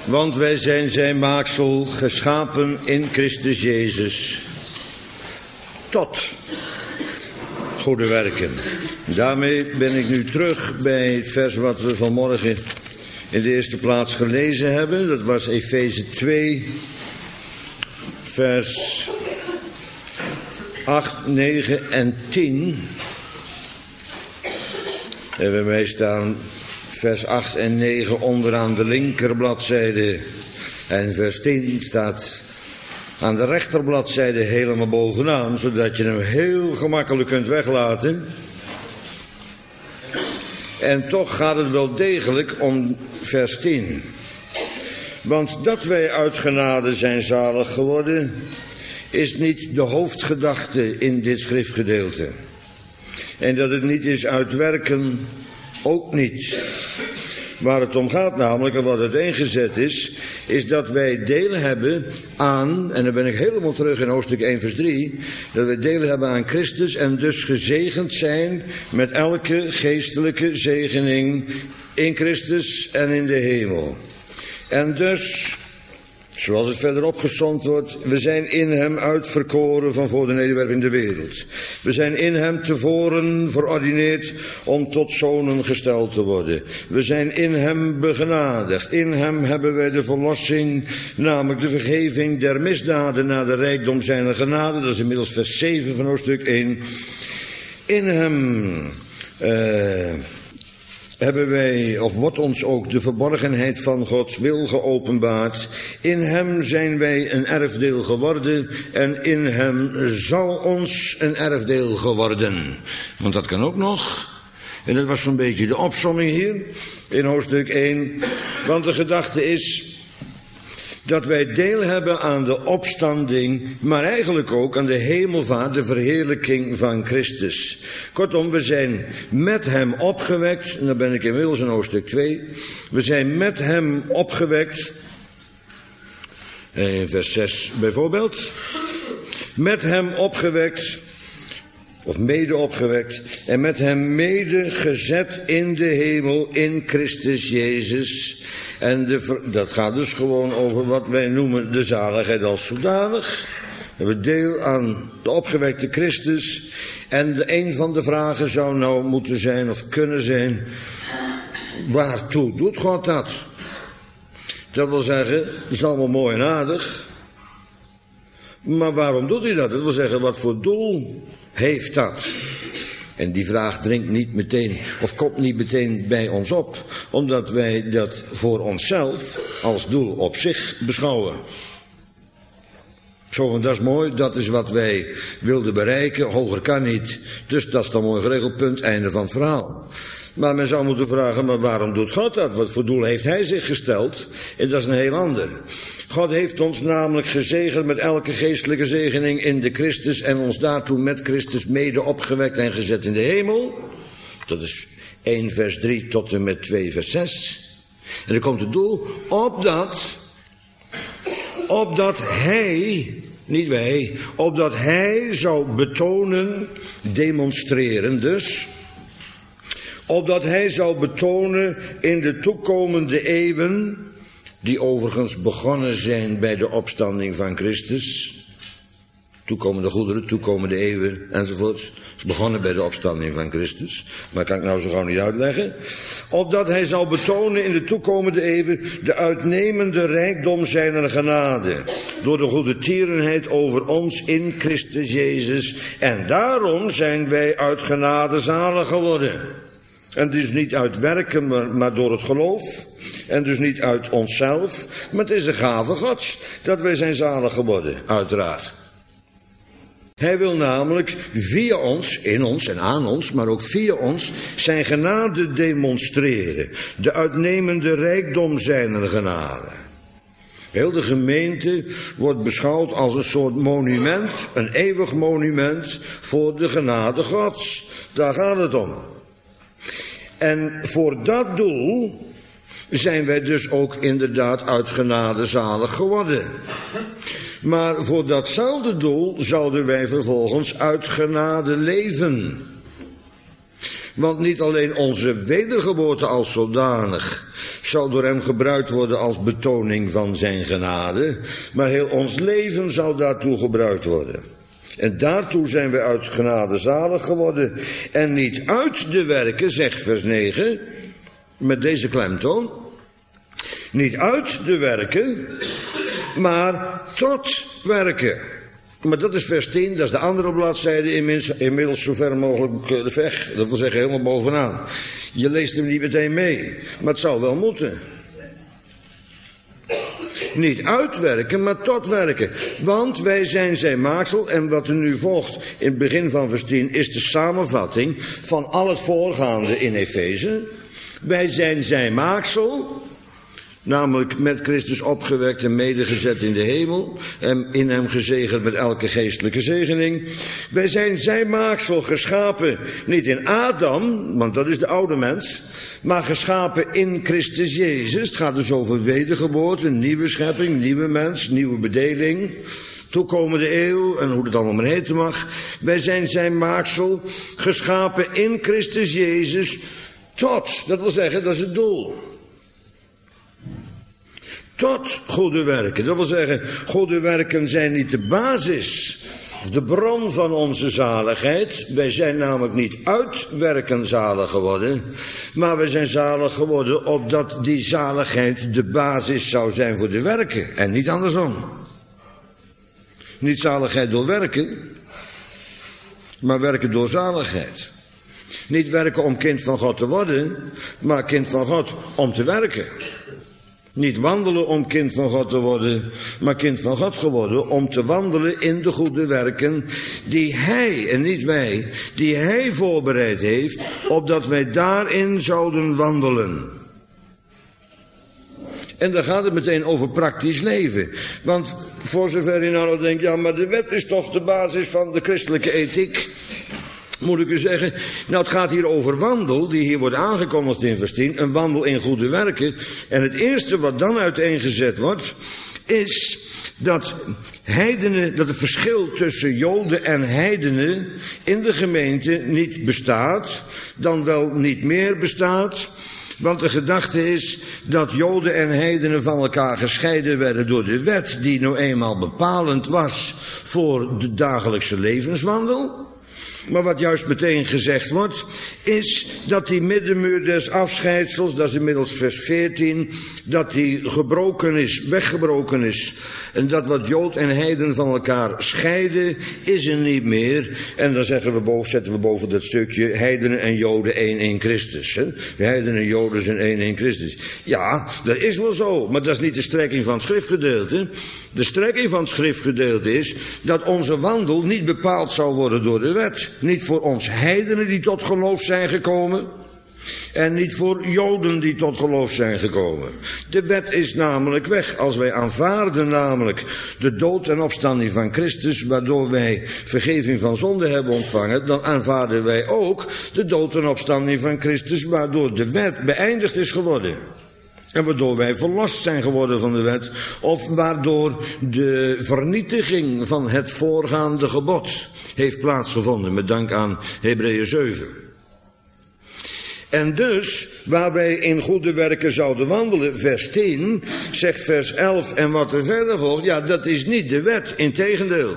Want wij zijn zijn maaksel, geschapen in Christus Jezus, tot goede werken. Daarmee ben ik nu terug bij het vers wat we vanmorgen in de eerste plaats gelezen hebben. Dat was Efeze 2, vers 8, 9 en 10. En bij mij staan vers 8 en 9 onderaan de linkerbladzijde. En vers 10 staat aan de rechterbladzijde helemaal bovenaan, zodat je hem heel gemakkelijk kunt weglaten. En toch gaat het wel degelijk om vers 10. Want dat wij uit genade zijn zalig geworden, is niet de hoofdgedachte in dit schriftgedeelte. En dat het niet is uit werken, ook niet. Waar het om gaat namelijk, en wat uiteengezet is dat wij deel hebben aan, en dan ben ik helemaal terug in hoofdstuk 1 vers 3, dat wij deel hebben aan Christus en dus gezegend zijn met elke geestelijke zegening in Christus en in de hemel. En dus, zoals het verder opgesomd wordt, we zijn in hem uitverkoren van voor de nederwerping der wereld. We zijn in hem tevoren verordineerd om tot zonen gesteld te worden. We zijn in hem begenadigd. In hem hebben wij de verlossing, namelijk de vergeving der misdaden naar de rijkdom zijner genade. Dat is inmiddels vers 7 van hoofdstuk 1. In hem hebben wij, of wordt ons ook de verborgenheid van Gods wil geopenbaard. In hem zijn wij een erfdeel geworden en in hem zal ons een erfdeel geworden. Want dat kan ook nog. En dat was zo'n beetje de opsomming hier in hoofdstuk 1. Want de gedachte is dat wij deel hebben aan de opstanding, maar eigenlijk ook aan de hemelvaart, de verheerlijking van Christus. Kortom, we zijn met hem opgewekt, en dan ben ik inmiddels in hoofdstuk 2. We zijn met hem opgewekt, in vers 6 bijvoorbeeld. Met hem opgewekt, of mede opgewekt, en met hem mede gezet in de hemel in Christus Jezus. En dat gaat dus gewoon over wat wij noemen de zaligheid als zodanig. We hebben deel aan de opgewekte Christus. En een van de vragen zou nou moeten zijn of kunnen zijn: waartoe doet God dat? Dat wil zeggen, het is allemaal mooi en aardig. Maar waarom doet hij dat? Dat wil zeggen, wat voor doel heeft dat? En die vraag dringt niet meteen, of komt niet meteen bij ons op, omdat wij dat voor onszelf als doel op zich beschouwen. Zo, dat is mooi, dat is wat wij wilden bereiken, hoger kan niet. Dus dat is dan mooi geregeld, punt, einde van het verhaal. Maar men zou moeten vragen, maar waarom doet God dat? Wat voor doel heeft hij zich gesteld? En dat is een heel ander. God heeft ons namelijk gezegend met elke geestelijke zegening in de Christus en ons daartoe met Christus mede opgewekt en gezet in de hemel. Dat is 1 vers 3 tot en met 2 vers 6. En dan komt het doel, opdat hij, niet wij, opdat hij zou betonen, demonstreren dus, opdat hij zou betonen in de toekomende eeuwen, die overigens begonnen zijn bij de opstanding van Christus, toekomende goederen, toekomende eeuwen enzovoorts, is begonnen bij de opstanding van Christus, maar kan ik nou zo gauw niet uitleggen, opdat hij zal betonen in de toekomende eeuwen de uitnemende rijkdom zijner genade, door de goede tierenheid over ons in Christus Jezus, en daarom zijn wij uit genade zalig geworden. En dus niet uit werken, maar door het geloof. En dus niet uit onszelf, maar het is een gave Gods dat wij zijn zalig geworden, uiteraard. Hij wil namelijk via ons, in ons en aan ons, maar ook via ons, zijn genade demonstreren. De uitnemende rijkdom zijner genade. Heel de gemeente wordt beschouwd als een soort monument, een eeuwig monument voor de genade Gods. Daar gaat het om. En voor dat doel zijn wij dus ook inderdaad uit genade zalig geworden. Maar voor datzelfde doel zouden wij vervolgens uit genade leven. Want niet alleen onze wedergeboorte als zodanig zou door hem gebruikt worden als betoning van zijn genade, maar heel ons leven zou daartoe gebruikt worden. En daartoe zijn we uit genade zalig geworden. En niet uit de werken, zegt vers 9, met deze klemtoon. Niet uit de werken, maar tot werken. Maar dat is vers 10, dat is de andere bladzijde, inmiddels zo ver mogelijk de weg. Dat wil zeggen helemaal bovenaan. Je leest hem niet meteen mee, maar het zou wel moeten. Niet uitwerken, maar tot werken. Want wij zijn zijn maaksel. En wat er nu volgt in het begin van vers 10 is de samenvatting van al het voorgaande in Efeze. Wij zijn zijn maaksel. Namelijk met Christus opgewekt en medegezet in de hemel. En in hem gezegend met elke geestelijke zegening. Wij zijn zijn maaksel geschapen. Niet in Adam, want dat is de oude mens. Maar geschapen in Christus Jezus. Het gaat dus over wedergeboorte, nieuwe schepping, nieuwe mens, nieuwe bedeling. Toekomende eeuw en hoe het allemaal maar heten mag. Wij zijn zijn maaksel geschapen in Christus Jezus tot. Dat wil zeggen, dat is het doel. Tot goede werken. Dat wil zeggen, goede werken zijn niet de basis, de bron van onze zaligheid. Wij zijn namelijk niet uit werken zalig geworden, maar we zijn zalig geworden opdat die zaligheid de basis zou zijn voor de werken en niet andersom. Niet zaligheid door werken, maar werken door zaligheid. Niet werken om kind van God te worden, maar kind van God om te werken. Niet wandelen om kind van God te worden, maar kind van God geworden om te wandelen in de goede werken die hij, en niet wij, die hij voorbereid heeft, opdat wij daarin zouden wandelen. En dan gaat het meteen over praktisch leven. Want voor zover je nou denkt, ja, maar de wet is toch de basis van de christelijke ethiek. Moet ik u zeggen, nou het gaat hier over wandel, die hier wordt aangekondigd in vers 10, een wandel in goede werken. En het eerste wat dan uiteengezet wordt, is dat heidenen, dat het verschil tussen Joden en heidenen in de gemeente niet bestaat, dan wel niet meer bestaat. Want de gedachte is dat Joden en heidenen van elkaar gescheiden werden door de wet, die nou eenmaal bepalend was voor de dagelijkse levenswandel. Maar wat juist meteen gezegd wordt, is dat die middenmuur des afscheidsels, dat is inmiddels vers 14, dat die gebroken is, weggebroken is. En dat wat Jood en heiden van elkaar scheiden, is er niet meer. En dan zetten we boven dat stukje, heidenen en Joden één in Christus. Hè? De heidenen en Joden zijn één in Christus. Ja, dat is wel zo, maar dat is niet de strekking van het schriftgedeelte. De strekking van het schriftgedeelte is dat onze wandel niet bepaald zou worden door de wet. Niet voor ons heidenen die tot geloof zijn gekomen. En niet voor Joden die tot geloof zijn gekomen. De wet is namelijk weg. Als wij aanvaarden namelijk de dood en opstanding van Christus, waardoor wij vergeving van zonde hebben ontvangen, dan aanvaarden wij ook de dood en opstanding van Christus, waardoor de wet beëindigd is geworden. En waardoor wij verlost zijn geworden van de wet, of waardoor de vernietiging van het voorgaande gebod heeft plaatsgevonden, met dank aan Hebreeën 7. En dus, waar wij in goede werken zouden wandelen, vers 10, zegt vers 11 en wat er verder volgt, ja, dat is niet de wet, integendeel.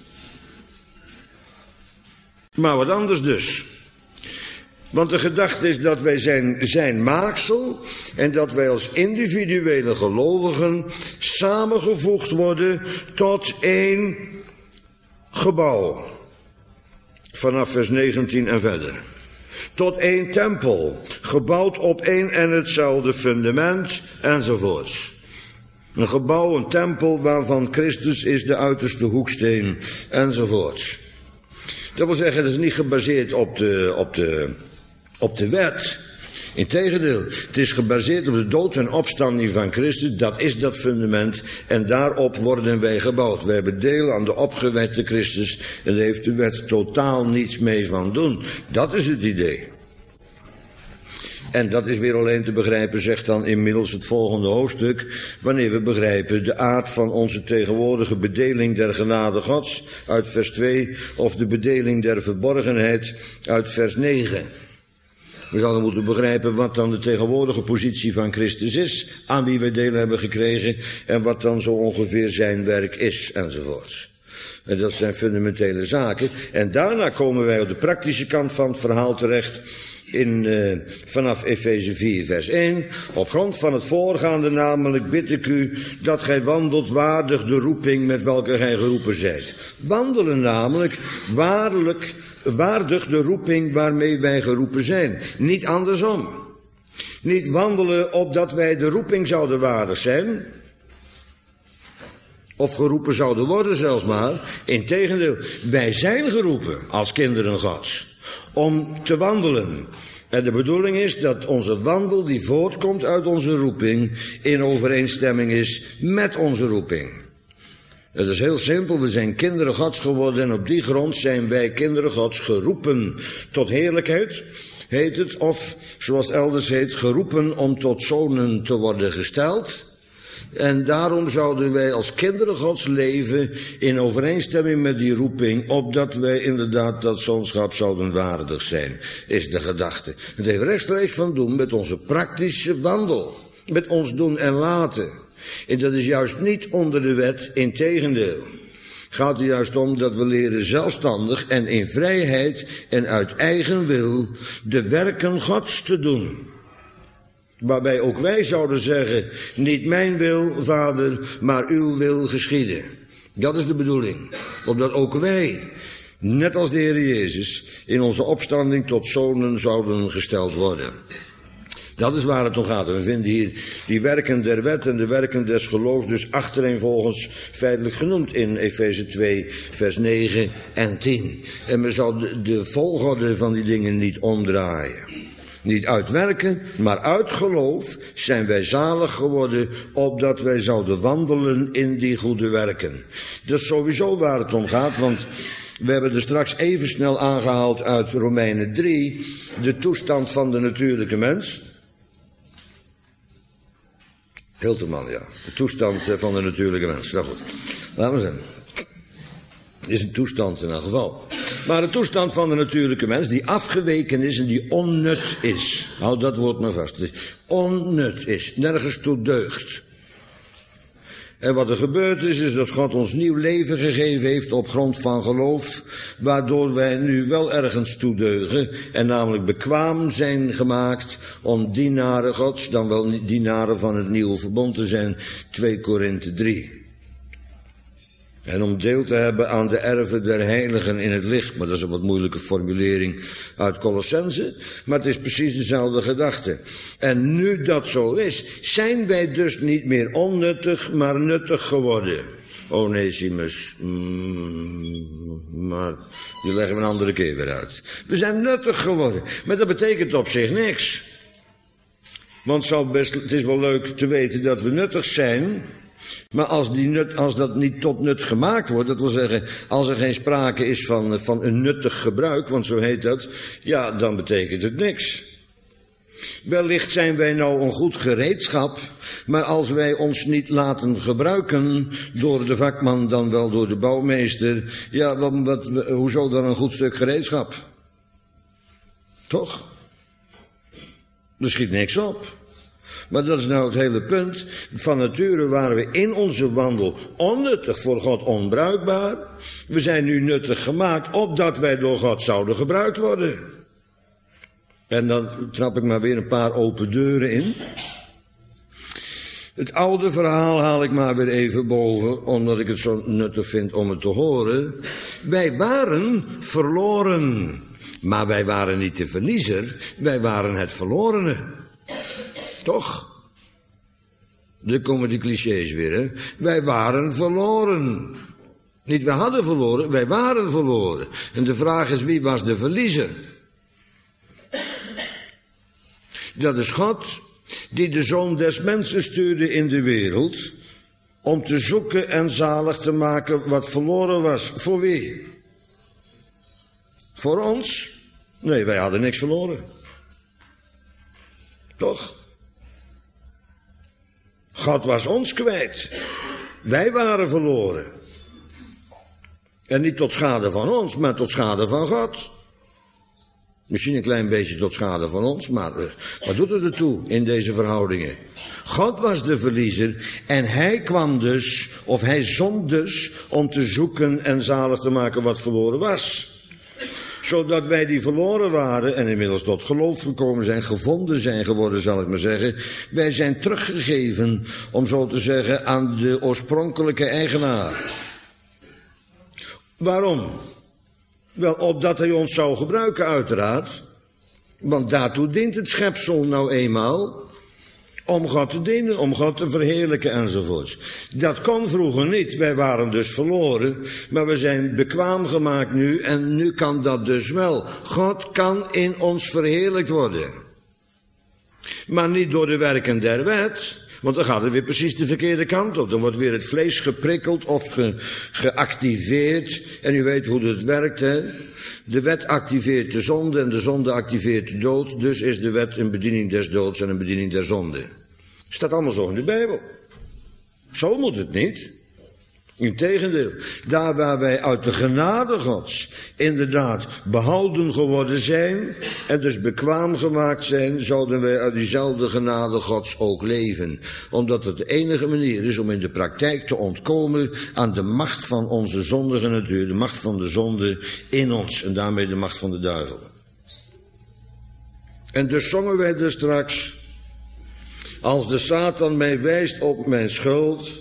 Maar wat anders dus. Want de gedachte is dat wij zijn maaksel en dat wij als individuele gelovigen samengevoegd worden tot één gebouw. Vanaf vers 19 en verder. Tot één tempel, gebouwd op één en hetzelfde fundament, enzovoorts. Een gebouw, een tempel waarvan Christus is de uiterste hoeksteen, enzovoorts. Dat wil zeggen, dat is niet gebaseerd op de wet. Integendeel, het is gebaseerd op de dood en opstanding van Christus. Dat is dat fundament en daarop worden wij gebouwd. Wij hebben deel aan de opgewekte Christus en daar heeft de wet totaal niets mee van doen. Dat is het idee. En dat is weer alleen te begrijpen, zegt dan inmiddels het volgende hoofdstuk, wanneer we begrijpen de aard van onze tegenwoordige bedeling der genade Gods uit vers 2 of de bedeling der verborgenheid uit vers 9. We zouden moeten begrijpen wat dan de tegenwoordige positie van Christus is, aan wie wij deel hebben gekregen, en wat dan zo ongeveer zijn werk is, enzovoorts. En dat zijn fundamentele zaken. En daarna komen wij op de praktische kant van het verhaal terecht, vanaf Efeze 4 vers 1, op grond van het voorgaande namelijk bid ik u dat gij wandelt waardig de roeping met welke gij geroepen zijt. Wandelen namelijk waardig de roeping waarmee wij geroepen zijn. Niet andersom. Niet wandelen opdat wij de roeping zouden waardig zijn, of geroepen zouden worden zelfs maar. Integendeel, wij zijn geroepen als kinderen Gods om te wandelen. En de bedoeling is dat onze wandel die voortkomt uit onze roeping in overeenstemming is met onze roeping. Het is heel simpel, we zijn kinderen Gods geworden en op die grond zijn wij kinderen Gods geroepen tot heerlijkheid, heet het, of zoals het elders heet, geroepen om tot zonen te worden gesteld. En daarom zouden wij als kinderen Gods leven in overeenstemming met die roeping, opdat wij inderdaad dat zoonschap zouden waardig zijn, is de gedachte. Het heeft rechtstreeks van doen met onze praktische wandel, met ons doen en laten. En dat is juist niet onder de wet, integendeel. Gaat er juist om dat we leren zelfstandig en in vrijheid en uit eigen wil de werken Gods te doen. Waarbij ook wij zouden zeggen, niet mijn wil, Vader, maar uw wil geschieden. Dat is de bedoeling. Opdat ook wij, net als de Heer Jezus, in onze opstanding tot zonen zouden gesteld worden. Dat is waar het om gaat. We vinden hier die werken der wet en de werken des geloofs dus achtereenvolgens feitelijk genoemd in Efeze 2 vers 9 en 10. En men zal de volgorde van die dingen niet omdraaien. Niet uit werken, maar uit geloof zijn wij zalig geworden, opdat wij zouden wandelen in die goede werken. Dat is sowieso waar het om gaat, want we hebben er straks even snel aangehaald uit Romeinen 3, de toestand van de natuurlijke mens. Hilterman, ja. De toestand van de natuurlijke mens. Nou goed, laten we zeggen. Het is een toestand in elk geval. Maar de toestand van de natuurlijke mens die afgeweken is en die onnut is. Houd dat woord maar vast. Onnut is. Nergens toe deugt. En wat er gebeurd is dat God ons nieuw leven gegeven heeft op grond van geloof, waardoor wij nu wel ergens toe deugen, en namelijk bekwaam zijn gemaakt om dienaren Gods, dan wel dienaren van het nieuwe verbond te zijn, 2 Korinthe 3. En om deel te hebben aan de erven der heiligen in het licht. Maar dat is een wat moeilijke formulering uit Colossense. Maar het is precies dezelfde gedachte. En nu dat zo is, zijn wij dus niet meer onnuttig, maar nuttig geworden. Onesimus. Maar die leggen we een andere keer weer uit. We zijn nuttig geworden. Maar dat betekent op zich niks. Want het is wel leuk te weten dat we nuttig zijn. Maar als dat niet tot nut gemaakt wordt, dat wil zeggen, als er geen sprake is van een nuttig gebruik, want zo heet dat, ja, dan betekent het niks. Wellicht zijn wij nou een goed gereedschap, maar als wij ons niet laten gebruiken door de vakman, dan wel door de bouwmeester, ja, hoezo dan een goed stuk gereedschap? Toch? Er schiet niks op. Maar dat is nou het hele punt. Van nature waren we in onze wandel onnuttig, voor God onbruikbaar. We zijn nu nuttig gemaakt, opdat wij door God zouden gebruikt worden. En dan trap ik maar weer een paar open deuren in. Het oude verhaal haal ik maar weer even boven, omdat ik het zo nuttig vind om het te horen. Wij waren verloren. Maar wij waren niet de verliezer, wij waren het verlorene. Toch? Er komen die clichés weer, hè? Wij waren verloren. Niet wij hadden verloren, wij waren verloren. En de vraag is, wie was de verliezer? Dat is God, die de Zoon des Mensen stuurde in de wereld, om te zoeken en zalig te maken wat verloren was. Voor wie? Voor ons? Nee, wij hadden niks verloren. Toch? God was ons kwijt. Wij waren verloren. En niet tot schade van ons, maar tot schade van God. Misschien een klein beetje tot schade van ons, maar wat doet het ertoe in deze verhoudingen? God was de verliezer en hij kwam dus, of hij zond dus, om te zoeken en zalig te maken wat verloren was. Zodat wij die verloren waren en inmiddels tot geloof gekomen zijn, gevonden zijn geworden, zal ik maar zeggen. Wij zijn teruggegeven, om zo te zeggen, aan de oorspronkelijke eigenaar. Waarom? Wel, opdat hij ons zou gebruiken uiteraard. Want daartoe dient het schepsel nou eenmaal. Om God te dienen, om God te verheerlijken enzovoorts. Dat kon vroeger niet. Wij waren dus verloren. Maar we zijn bekwaam gemaakt nu. En nu kan dat dus wel. God kan in ons verheerlijkt worden. Maar niet door de werken der wet. Want dan gaat het weer precies de verkeerde kant op. Dan wordt weer het vlees geprikkeld of geactiveerd. En u weet hoe het werkt, hè. De wet activeert de zonde en de zonde activeert de dood. Dus is de wet een bediening des doods en een bediening der zonde. Staat allemaal zo in de Bijbel. Zo moet het niet. Integendeel, daar waar wij uit de genade Gods inderdaad behouden geworden zijn en dus bekwaam gemaakt zijn, zouden wij uit diezelfde genade Gods ook leven. Omdat het de enige manier is om in de praktijk te ontkomen aan de macht van onze zondige natuur, de macht van de zonde in ons en daarmee de macht van de duivel. En dus zongen wij er straks, als de Satan mij wijst op mijn schuld.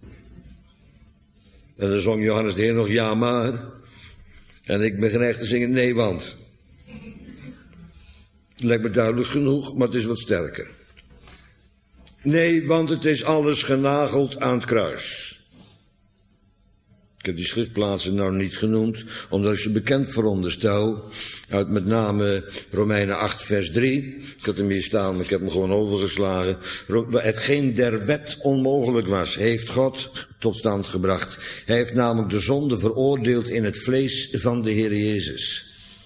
En dan zong Johannes de Heer nog ja maar. En ik ben geneigd te zingen nee want. Het lijkt me duidelijk genoeg, maar het is wat sterker. Nee, want het is alles genageld aan het kruis. Ik heb die schriftplaatsen nou niet genoemd, omdat ik ze bekend veronderstel. Uit met name Romeinen 8 vers 3. Ik had hem hier staan, maar ik heb hem gewoon overgeslagen. Hetgeen der wet onmogelijk was, heeft God tot stand gebracht. Hij heeft namelijk de zonde veroordeeld in het vlees van de Heer Jezus.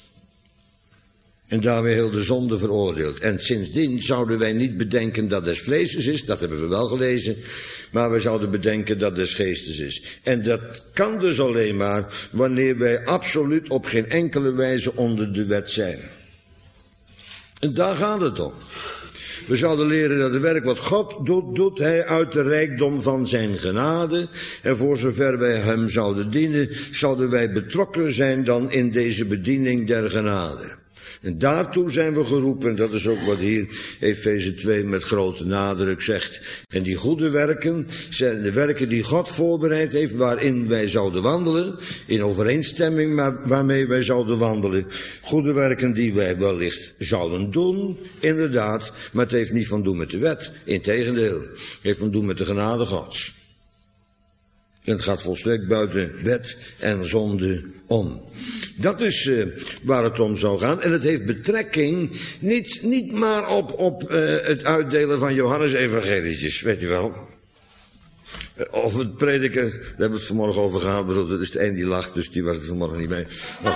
En daarmee heel de zonde veroordeeld. En sindsdien zouden wij niet bedenken dat des vleeses is, dat hebben we wel gelezen. Maar wij zouden bedenken dat des geestes is. En dat kan dus alleen maar wanneer wij absoluut op geen enkele wijze onder de wet zijn. En daar gaat het om. We zouden leren dat het werk wat God doet, doet hij uit de rijkdom van zijn genade. En voor zover wij hem zouden dienen, zouden wij betrokken zijn dan in deze bediening der genade. En daartoe zijn we geroepen, dat is ook wat hier Efeze 2 met grote nadruk zegt. En die goede werken zijn de werken die God voorbereid heeft, waarin wij zouden wandelen, in overeenstemming waarmee wij zouden wandelen. Goede werken die wij wellicht zouden doen, inderdaad, maar het heeft niet van doen met de wet. Integendeel, het heeft van doen met de genade Gods. En het gaat volstrekt buiten wet en zonde om. Dat is waar het om zou gaan. En het heeft betrekking niet maar op het uitdelen van Johannes-evangelietjes, weet u wel. Of het prediken, daar hebben we het vanmorgen over gehad. Bedoel, dat is de een die lacht, dus die was er vanmorgen niet mee.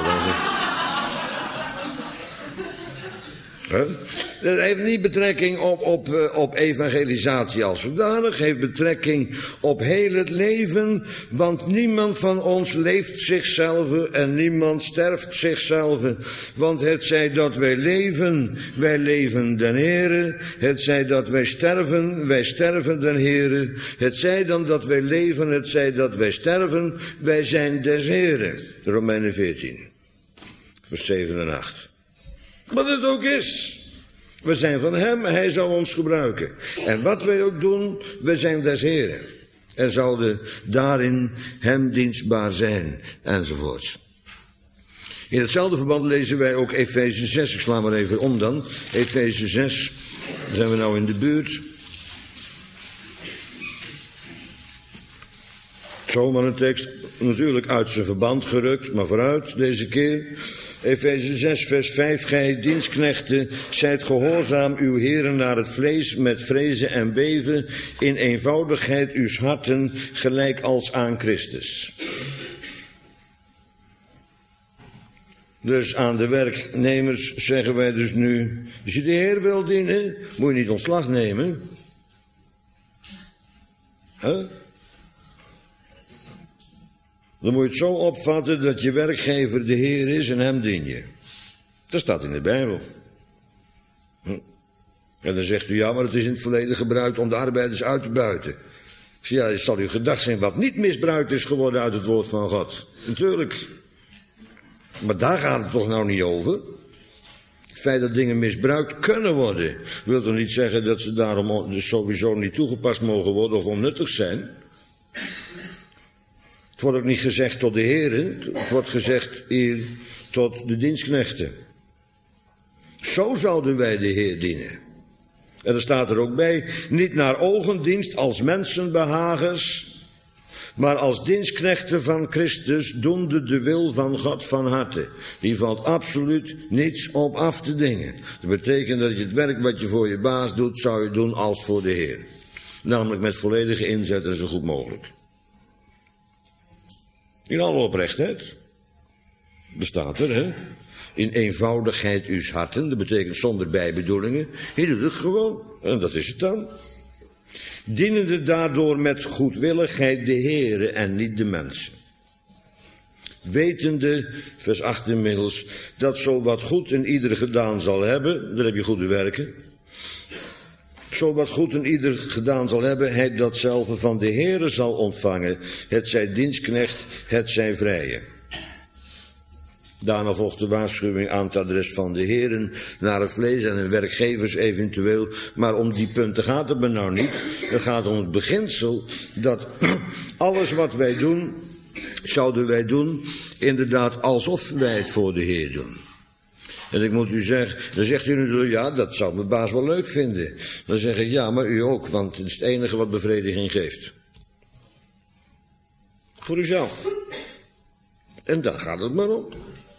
Dat heeft niet betrekking op evangelisatie als zodanig. Het heeft betrekking op heel het leven. Want niemand van ons leeft zichzelf en niemand sterft zichzelf. Want het zij dat wij leven den Heere. Het zij dat wij sterven den Heere. Het zij dan dat wij leven, het zij dat wij sterven, wij zijn des Heere. Romeinen 14, vers 7 en 8. Wat het ook is. We zijn van hem, hij zal ons gebruiken. En wat wij ook doen, we zijn des Heren. En zouden daarin hem dienstbaar zijn, enzovoorts. In hetzelfde verband lezen wij ook Efeze 6. Ik sla maar even om dan. Efeze 6, daar zijn we nou in de buurt. Zomaar een tekst, natuurlijk uit zijn verband gerukt, maar vooruit deze keer. Efeze 6 vers 5, gij dienstknechten, zijt gehoorzaam uw heren naar het vlees met vrezen en beven, in eenvoudigheid uws harten, gelijk als aan Christus. Dus aan de werknemers zeggen wij dus nu, als je de Heer wil dienen, moet je niet ontslag nemen. Dan moet je het zo opvatten dat je werkgever de Heer is en hem dien je. Dat staat in de Bijbel. En dan zegt u, ja, maar het is in het verleden gebruikt om de arbeiders uit te buiten. Ja, het zal u gedacht zijn wat niet misbruikt is geworden uit het woord van God. Natuurlijk. Maar daar gaat het toch nou niet over? Het feit dat dingen misbruikt kunnen worden, wil toch niet zeggen dat ze daarom dus sowieso niet toegepast mogen worden of onnuttig zijn? Het wordt ook niet gezegd tot de heren, het wordt gezegd hier tot de dienstknechten. Zo zouden wij de Heer dienen. En er staat er ook bij, niet naar ogendienst als mensenbehagers, maar als dienstknechten van Christus, doende de wil van God van harte. Hier valt absoluut niets op af te dingen. Dat betekent dat je het werk wat je voor je baas doet, zou je doen als voor de Heer. Namelijk met volledige inzet en zo goed mogelijk. In alle oprechtheid. Bestaat er, hè? In eenvoudigheid uws harten, dat betekent zonder bijbedoelingen. Je doet het gewoon, en dat is het dan. Dienende daardoor met goedwilligheid de Heere en niet de mensen. Wetende, vers 8 inmiddels, dat zo wat goed in ieder gedaan zal hebben, dan heb je goede werken. Zo wat goed in ieder gedaan zal hebben, hij datzelfde van de Heere zal ontvangen. Het zij dienstknecht, het zij vrije. Daarna volgt de waarschuwing aan het adres van de heren naar het vlees en hun werkgevers eventueel. Maar om die punten gaat het me nou niet. Het gaat om het beginsel dat alles wat wij doen, zouden wij doen inderdaad alsof wij het voor de Heer doen. En ik moet u zeggen, dan zegt u natuurlijk, ja, dat zou mijn baas wel leuk vinden. Dan zeg ik, ja, maar u ook, want het is het enige wat bevrediging geeft. Voor uzelf. En daar gaat het maar om.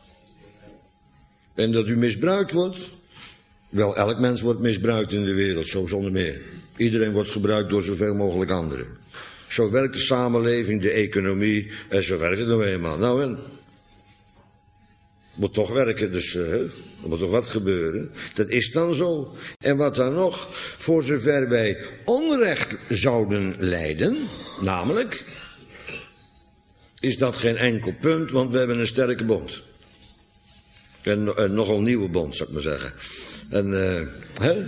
En dat u misbruikt wordt. Wel, elk mens wordt misbruikt in de wereld, zo zonder meer. Iedereen wordt gebruikt door zoveel mogelijk anderen. Zo werkt de samenleving, de economie, en zo werkt het nou eenmaal. Nou, en moet toch werken, dus er moet toch wat gebeuren. Dat is dan zo. En wat dan nog, voor zover wij onrecht zouden lijden, namelijk, is dat geen enkel punt, want we hebben een sterke bond. En nogal nieuwe bond, zou ik maar zeggen. En,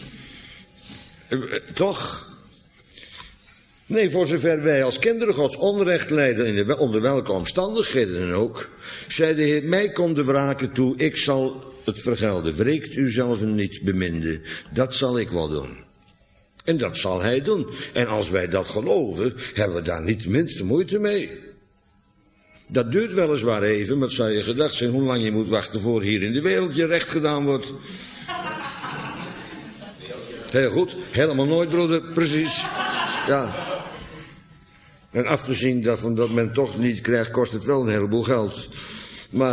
toch? Nee, voor zover wij als kinderen Gods onrecht lijden, onder welke omstandigheden dan ook, zei de Heer, mij komt de wraken toe, ik zal het vergelden. Wreekt u zelf niet, beminde, dat zal ik wel doen. En dat zal hij doen. En als wij dat geloven, hebben we daar niet de minste moeite mee. Dat duurt weliswaar even, maar het zou je gedacht zijn hoe lang je moet wachten voor hier in de wereld je recht gedaan wordt. Heel goed, helemaal nooit, broeder, precies. Ja. En afgezien daarvan dat men toch niet krijgt, kost het wel een heleboel geld. Maar,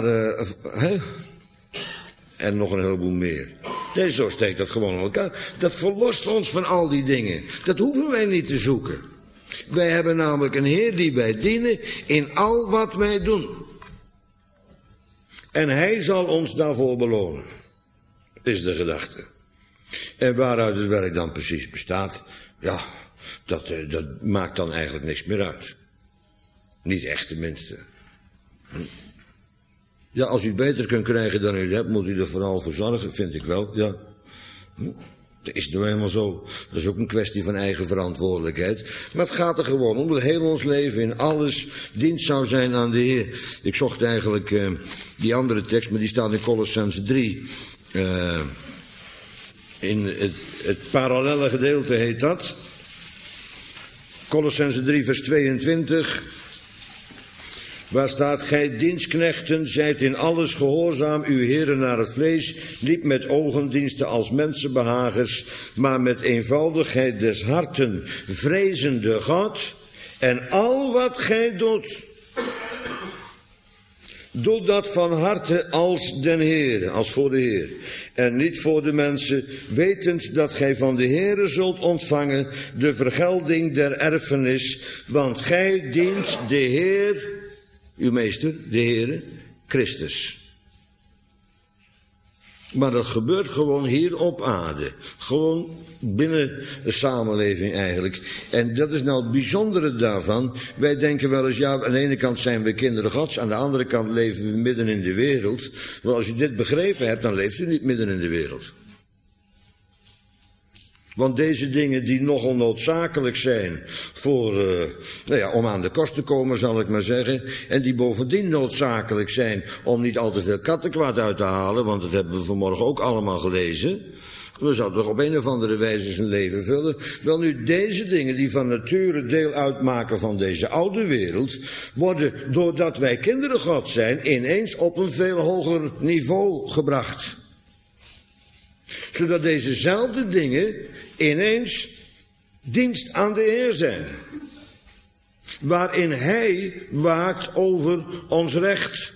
en nog een heleboel meer. Nee, zo steekt dat gewoon in elkaar. Dat verlost ons van al die dingen. Dat hoeven wij niet te zoeken. Wij hebben namelijk een Heer die wij dienen in al wat wij doen. En hij zal ons daarvoor belonen. Is de gedachte. En waaruit het werk dan precies bestaat, ja, dat maakt dan eigenlijk niks meer uit. Niet echt tenminste. Ja, als u het beter kunt krijgen dan u hebt, moet u er vooral voor zorgen, vind ik wel, ja. Dat is nou helemaal zo. Dat is ook een kwestie van eigen verantwoordelijkheid. Maar het gaat er gewoon om dat heel ons leven in alles dienst zou zijn aan de Heer. Ik zocht eigenlijk die andere tekst, maar die staat in Kolossenzen 3. In het parallelle gedeelte heet dat. Kolossenzen 3 vers 22. Waar staat, gij dienstknechten, zijt in alles gehoorzaam uw heren naar het vlees, niet met ogendiensten als mensenbehagers, maar met eenvoudigheid des harten, vrezende God, en al wat gij doet, doe dat van harte als den Heere, als voor de Heer, en niet voor de mensen, wetend dat gij van de Heere zult ontvangen de vergelding der erfenis, want gij dient de Heer, uw meester, de Heere, Christus. Maar dat gebeurt gewoon hier op aarde. Gewoon binnen de samenleving eigenlijk. En dat is nou het bijzondere daarvan. Wij denken wel eens, ja, aan de ene kant zijn we kinderen Gods, aan de andere kant leven we midden in de wereld. Maar als u dit begrepen hebt, dan leeft u niet midden in de wereld. Want deze dingen die nogal noodzakelijk zijn voor, om aan de kost te komen, zal ik maar zeggen. En die bovendien noodzakelijk zijn om niet al te veel kattenkwaad uit te halen. Want dat hebben we vanmorgen ook allemaal gelezen. We zouden toch op een of andere wijze zijn leven vullen. Wel nu, deze dingen die van nature deel uitmaken van deze oude wereld, worden, doordat wij kinderen God zijn, ineens op een veel hoger niveau gebracht. Zodat dezezelfde dingen ineens dienst aan de Heer zijn. Waarin Hij waakt over ons recht.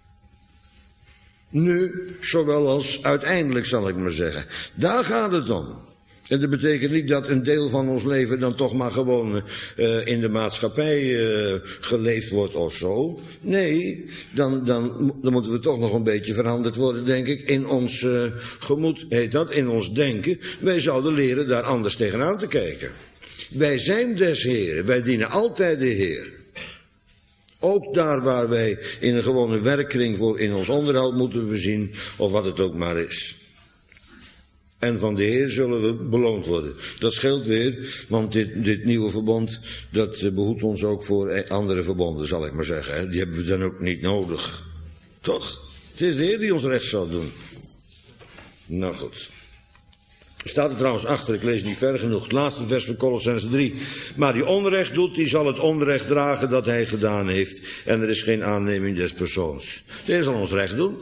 Nu, zowel als uiteindelijk, zal ik maar zeggen. Daar gaat het om. En dat betekent niet dat een deel van ons leven dan toch maar gewoon in de maatschappij geleefd wordt of zo. Nee, dan moeten we toch nog een beetje veranderd worden, denk ik. In ons gemoed heet dat, in ons denken. Wij zouden leren daar anders tegenaan te kijken. Wij zijn des Heren, wij dienen altijd de Heer. Ook daar waar wij in een gewone werkkring voor in ons onderhoud moeten voorzien, of wat het ook maar is. En van de Heer zullen we beloond worden. Dat scheelt weer, want dit nieuwe verbond, dat behoedt ons ook voor andere verbonden, zal ik maar zeggen. Hè. Die hebben we dan ook niet nodig. Toch? Het is de Heer die ons recht zal doen. Nou goed. Er staat er trouwens achter, ik lees niet ver genoeg, het laatste vers van Kolossenzen 3. Maar die onrecht doet, die zal het onrecht dragen dat hij gedaan heeft. En er is geen aanneming des persoons. De Heer zal ons recht doen.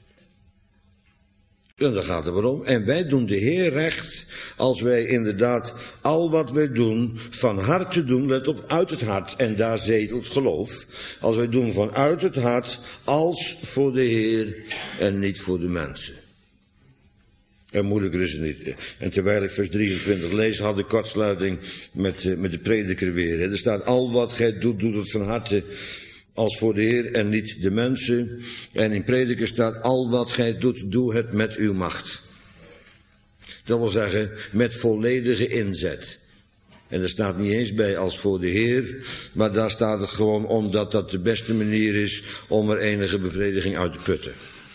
En daar gaat het om. En wij doen de Heer recht als wij inderdaad al wat wij doen van harte doen, let op, uit het hart. En daar zetelt geloof. Als wij doen vanuit het hart als voor de Heer en niet voor de mensen. En moeilijker is het niet. En terwijl ik vers 23 lees, had ik kortsluiting met de prediker weer. Er staat, al wat gij doet, doet het van harte als voor de Heer en niet de mensen. En in prediker staat, al wat gij doet, doe het met uw macht. Dat wil zeggen, met volledige inzet. En er staat niet eens bij als voor de Heer, maar daar staat het gewoon omdat dat de beste manier is om er enige bevrediging uit te putten.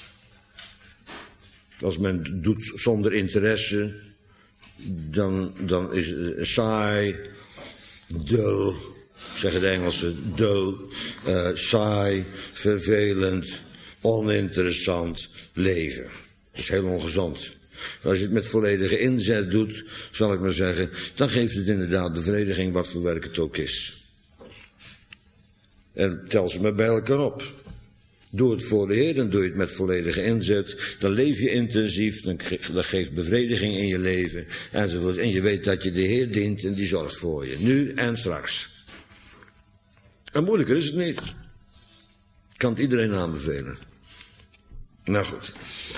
Als men doet zonder interesse, dan is het saai, dull, zeggen de Engelsen, dull, saai, vervelend, oninteressant leven. Dat is heel ongezond. Maar als je het met volledige inzet doet, zal ik maar zeggen, dan geeft het inderdaad bevrediging wat voor werk het ook is. En tel ze maar bij elkaar op. Doe het voor de Heer, dan doe je het met volledige inzet. Dan leef je intensief, dan geeft bevrediging in je leven, enzovoort. En je weet dat je de Heer dient en die zorgt voor je. Nu en straks. En moeilijker is het niet. Ik kan het iedereen aanbevelen. Nou goed.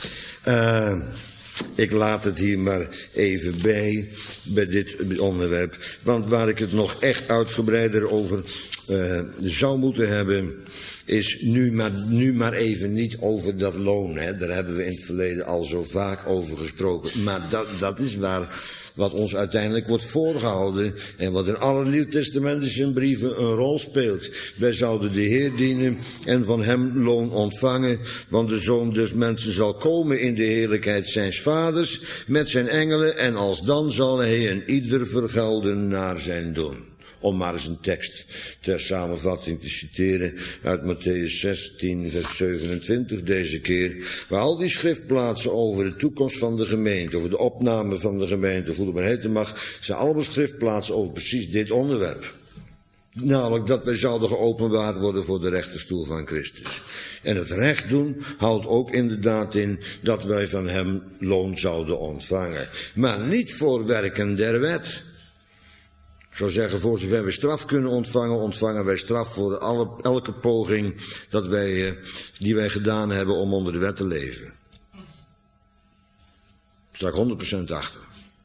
Ik laat het hier maar even bij dit onderwerp. Want waar ik het nog echt uitgebreider over zou moeten hebben, is nu maar even niet over dat loon. Hè. Daar hebben we in het verleden al zo vaak over gesproken. Maar dat is wat ons uiteindelijk wordt voorgehouden en wat in alle Nieuwtestamentische brieven een rol speelt. Wij zouden de Heer dienen en van hem loon ontvangen, want de Zoon des Mensen zal komen in de heerlijkheid zijns vaders met zijn engelen en alsdan zal hij een ieder vergelden naar zijn doen. Om maar eens een tekst ter samenvatting te citeren uit Mattheüs 16, vers 27 deze keer. Waar al die schriftplaatsen over de toekomst van de gemeente, over de opname van de gemeente, of hoe het maar heten mag, zijn allemaal schriftplaatsen over precies dit onderwerp. Namelijk dat wij zouden geopenbaard worden voor de rechterstoel van Christus. En het recht doen houdt ook inderdaad in dat wij van hem loon zouden ontvangen. Maar niet voor werken der wet. Ik zou zeggen, voor zover we straf kunnen ontvangen, ontvangen wij straf voor elke poging die wij gedaan hebben om onder de wet te leven. Daar sta ik 100% achter.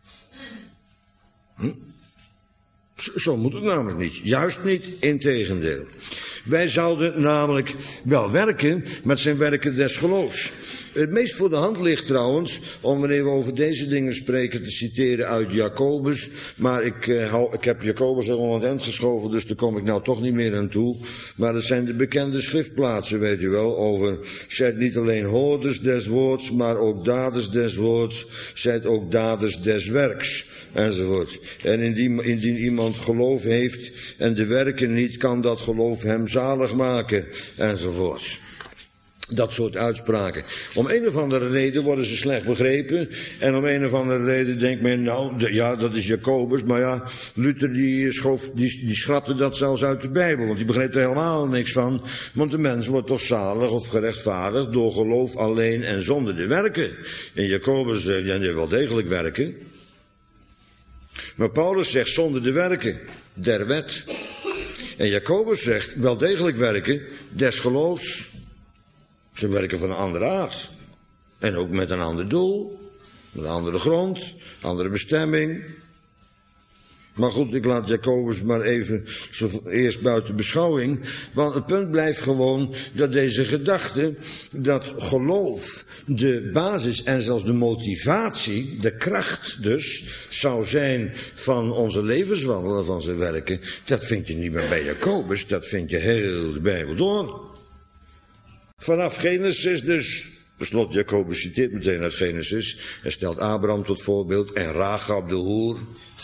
Zo moet het namelijk niet. Juist niet, integendeel. Wij zouden namelijk wel werken, maar het zijn werken des geloofs. Het meest voor de hand ligt trouwens, om wanneer we over deze dingen spreken, te citeren uit Jacobus. Maar ik heb Jacobus al aan het eind geschoven, dus daar kom ik nou toch niet meer aan toe. Maar dat zijn de bekende schriftplaatsen, weet u wel, over, zijt niet alleen hoorders des woords, maar ook daders des woords, zijt ook daders des werks. Enzovoort. En indien iemand geloof heeft en de werken niet, kan dat geloof hem zalig maken. Enzovoort. Dat soort uitspraken. Om een of andere reden worden ze slecht begrepen. En om een of andere reden denkt men, nou, ja, dat is Jacobus. Maar ja, Luther die schrapte dat zelfs uit de Bijbel. Want die begreep er helemaal niks van. Want de mens wordt toch zalig of gerechtvaardigd door geloof alleen en zonder de werken. En Jacobus zegt, ja, die wel degelijk werken. Maar Paulus zegt zonder de werken der wet. En Jacobus zegt wel degelijk werken des geloofs. Ze werken van een andere aard. En ook met een ander doel. Met een andere grond. Andere bestemming. Maar goed, ik laat Jacobus maar even eerst buiten beschouwing. Want het punt blijft gewoon dat deze gedachte, dat geloof de basis en zelfs de motivatie, de kracht dus, zou zijn van onze levenswandelen, van zijn werken. Dat vind je niet meer bij Jacobus, dat vind je heel de Bijbel door. Vanaf Genesis dus. Beslot, Jacobus citeert meteen uit Genesis. Hij stelt Abraham tot voorbeeld en Rachab de hoer.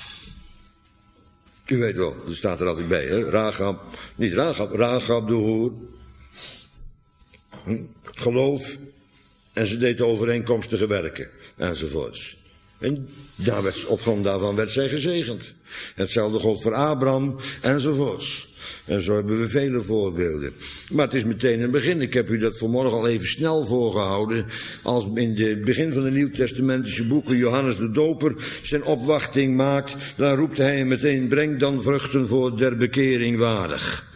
U weet wel, dat staat er altijd bij, hè? Rachab de hoer. Geloof. En ze deed overeenkomstige werken. Enzovoorts. En op grond daarvan werd zij gezegend. Hetzelfde gold voor Abraham. Enzovoorts. En zo hebben we vele voorbeelden. Maar het is meteen een begin. Ik heb u dat vanmorgen al even snel voorgehouden. Als in het begin van de Nieuwtestamentische boeken Johannes de Doper zijn opwachting maakt, dan roept hij hem meteen, breng dan vruchten voor der bekering waardig.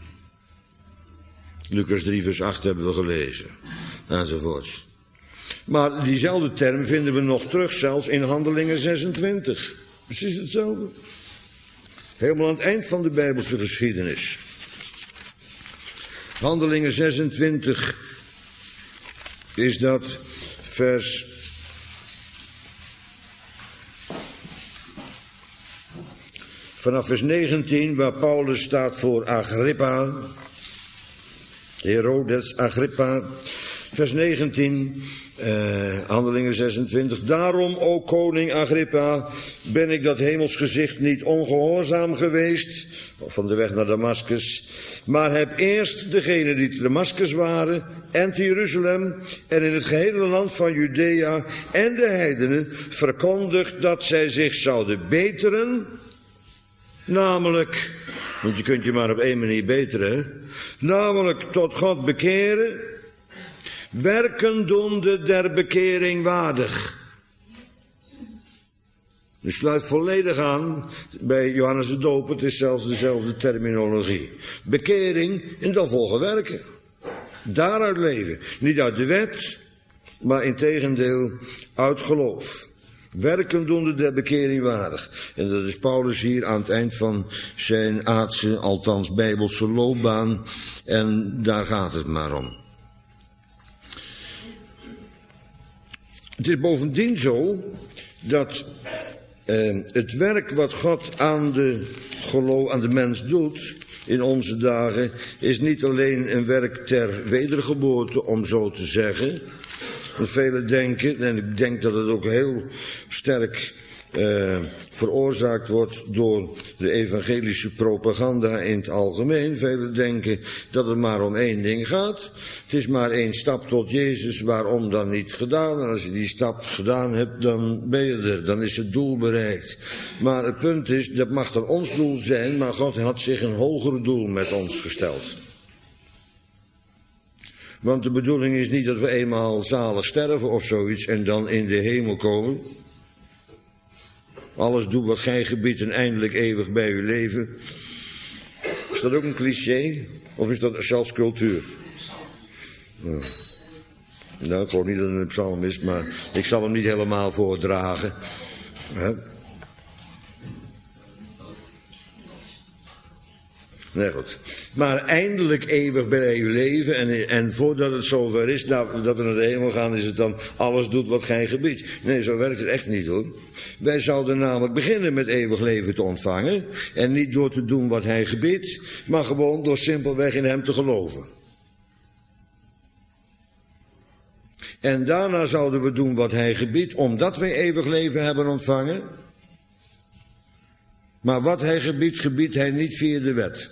Lucas 3 vers 8 hebben we gelezen. Enzovoorts. Maar diezelfde term vinden we nog terug zelfs in Handelingen 26. Precies hetzelfde. Helemaal aan het eind van de Bijbelse geschiedenis. Handelingen 26 is dat vers vanaf vers 19, waar Paulus staat voor Agrippa. Herodes Agrippa. Vers 19, Handelingen 26. Daarom, o koning Agrippa, ben ik dat hemelsgezicht niet ongehoorzaam geweest, van de weg naar Damaskus, maar heb eerst degenen die te Damaskus waren, en te Jeruzalem, en in het gehele land van Judea, en de heidenen, verkondigd dat zij zich zouden beteren, namelijk, want je kunt je maar op één manier beteren, namelijk tot God bekeren, werken doende der bekering waardig. Het sluit volledig aan bij Johannes de Doper, het is zelfs dezelfde terminologie. Bekering en dan volgen werken. Daaruit leven. Niet uit de wet, maar integendeel uit geloof. Werken doende der bekering waardig. En dat is Paulus hier aan het eind van zijn aardse, althans bijbelse loopbaan. En daar gaat het maar om. Het is bovendien zo dat het werk wat God aan de mens doet in onze dagen is niet alleen een werk ter wedergeboorte, om zo te zeggen. Want velen denken, en ik denk dat het ook heel sterk veroorzaakt wordt door de evangelische propaganda in het algemeen. Velen denken dat het maar om één ding gaat. Het is maar één stap tot Jezus, waarom dan niet gedaan? En als je die stap gedaan hebt, dan ben je er, dan is het doel bereikt. Maar het punt is, dat mag dan ons doel zijn, maar God had zich een hoger doel met ons gesteld. Want de bedoeling is niet dat we eenmaal zalig sterven of zoiets en dan in de hemel komen. Alles doe wat gij gebiedt en eindelijk eeuwig bij u leven. Is dat ook een cliché? Of is dat zelfs cultuur? Ja. Nou, ik geloof niet dat het een psalm is, maar ik zal hem niet helemaal voordragen. Nee, goed. Maar eindelijk eeuwig bij eeuwig leven. En voordat het zover is, dat we naar de hemel gaan, is het dan alles doet wat gij gebiedt. Nee, zo werkt het echt niet, hoor. Wij zouden namelijk beginnen met eeuwig leven te ontvangen. En niet door te doen wat hij gebiedt, maar gewoon door simpelweg in hem te geloven. En daarna zouden we doen wat hij gebiedt, omdat wij eeuwig leven hebben ontvangen. Maar wat hij gebiedt, gebiedt hij niet via de wet.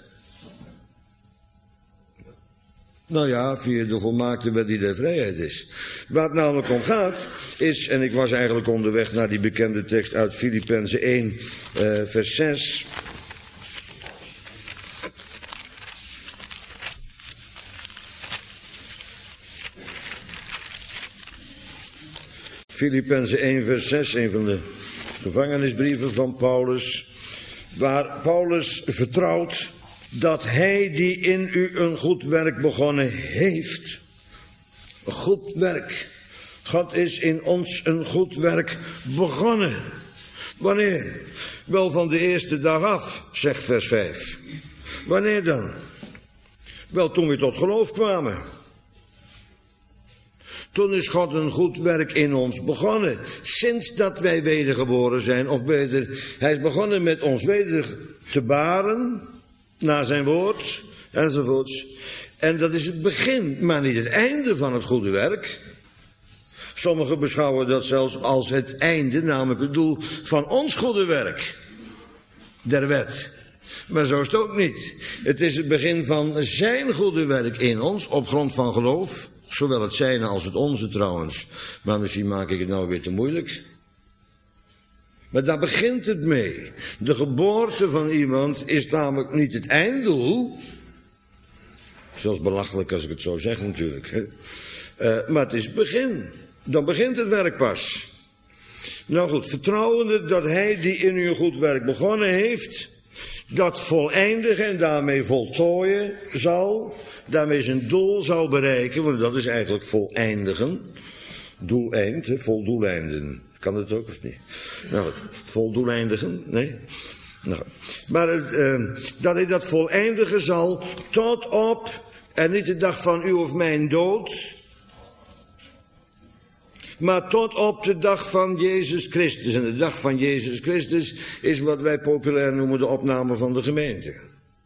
Nou ja, via de volmaakte wet die de vrijheid is. Waar het namelijk om gaat, is, en ik was eigenlijk onderweg naar die bekende tekst uit Filippenzen 1, vers 6... Filippenzen 1 vers 6, een van de gevangenisbrieven van Paulus, waar Paulus vertrouwt dat hij die in u een goed werk begonnen heeft. Een goed werk. God is in ons een goed werk begonnen. Wanneer? Wel van de eerste dag af, zegt vers 5. Wanneer dan? Wel toen we tot geloof kwamen. Toen is God een goed werk in ons begonnen. Sinds dat wij wedergeboren zijn, of beter, hij is begonnen met ons weder te baren, naar zijn woord, enzovoorts. En dat is het begin, maar niet het einde van het goede werk. Sommigen beschouwen dat zelfs als het einde, namelijk het doel van ons goede werk. Der wet. Maar zo is het ook niet. Het is het begin van zijn goede werk in ons, op grond van geloof. Zowel het zijne als het onze trouwens. Maar misschien maak ik het nou weer te moeilijk. Maar daar begint het mee. De geboorte van iemand is namelijk niet het einddoel. Zelfs belachelijk als ik het zo zeg natuurlijk. Maar het is het begin. Dan begint het werk pas. Nou goed, vertrouwende dat hij die in u een goed werk begonnen heeft, dat voleindigen en daarmee voltooien zal, daarmee zijn doel zal bereiken, want dat is eigenlijk voleindigen. Doeleind, vol doeleinden. Kan het ook of niet? Nou, vol doeleindigen? Nee? Nou, maar dat hij dat voleindigen zal tot op, en niet de dag van uw of mijn dood, maar tot op de dag van Jezus Christus. En de dag van Jezus Christus is wat wij populair noemen de opname van de gemeente.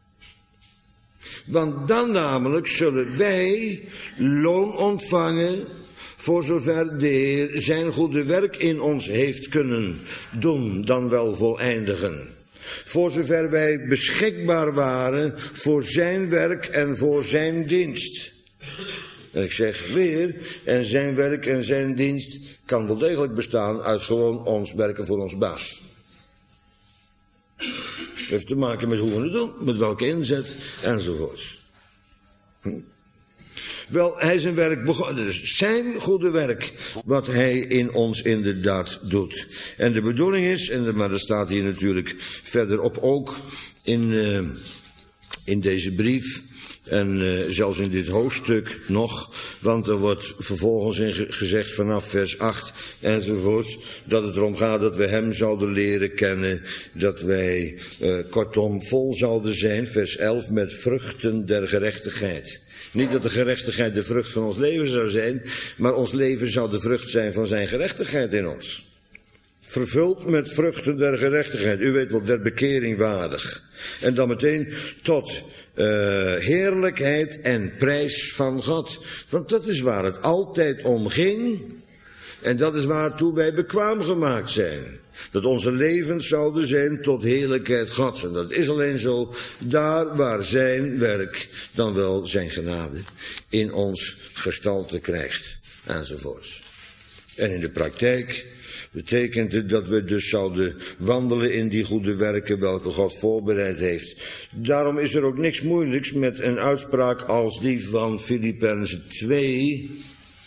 Want dan namelijk zullen wij loon ontvangen voor zover de Heer zijn goede werk in ons heeft kunnen doen, dan wel voleindigen. Voor zover wij beschikbaar waren voor zijn werk en voor zijn dienst. En ik zeg weer, en zijn werk en zijn dienst kan wel degelijk bestaan uit gewoon ons werken voor ons baas. Het heeft te maken met hoe we het doen, met welke inzet, enzovoorts. Wel, hij is een werk begonnen, dus zijn goede werk, wat hij in ons inderdaad doet. En de bedoeling is, maar dat staat hier natuurlijk verderop ook in deze brief, en zelfs in dit hoofdstuk nog, want er wordt vervolgens in gezegd vanaf vers 8 enzovoorts, dat het erom gaat dat we hem zouden leren kennen, dat wij kortom vol zouden zijn, vers 11, met vruchten der gerechtigheid. Niet dat de gerechtigheid de vrucht van ons leven zou zijn, maar ons leven zou de vrucht zijn van zijn gerechtigheid in ons. Vervuld met vruchten der gerechtigheid, u weet wel, der bekering waardig. En dan meteen tot heerlijkheid en prijs van God. Want dat is waar het altijd om ging. En dat is waartoe wij bekwaam gemaakt zijn. Dat onze levens zouden zijn tot heerlijkheid Gods. En dat is alleen zo daar waar zijn werk, dan wel zijn genade, in ons gestalte krijgt. Enzovoorts. En in de praktijk betekent het dat we dus zouden wandelen in die goede werken welke God voorbereid heeft. Daarom is er ook niks moeilijks met een uitspraak als die van Filippenzen 2.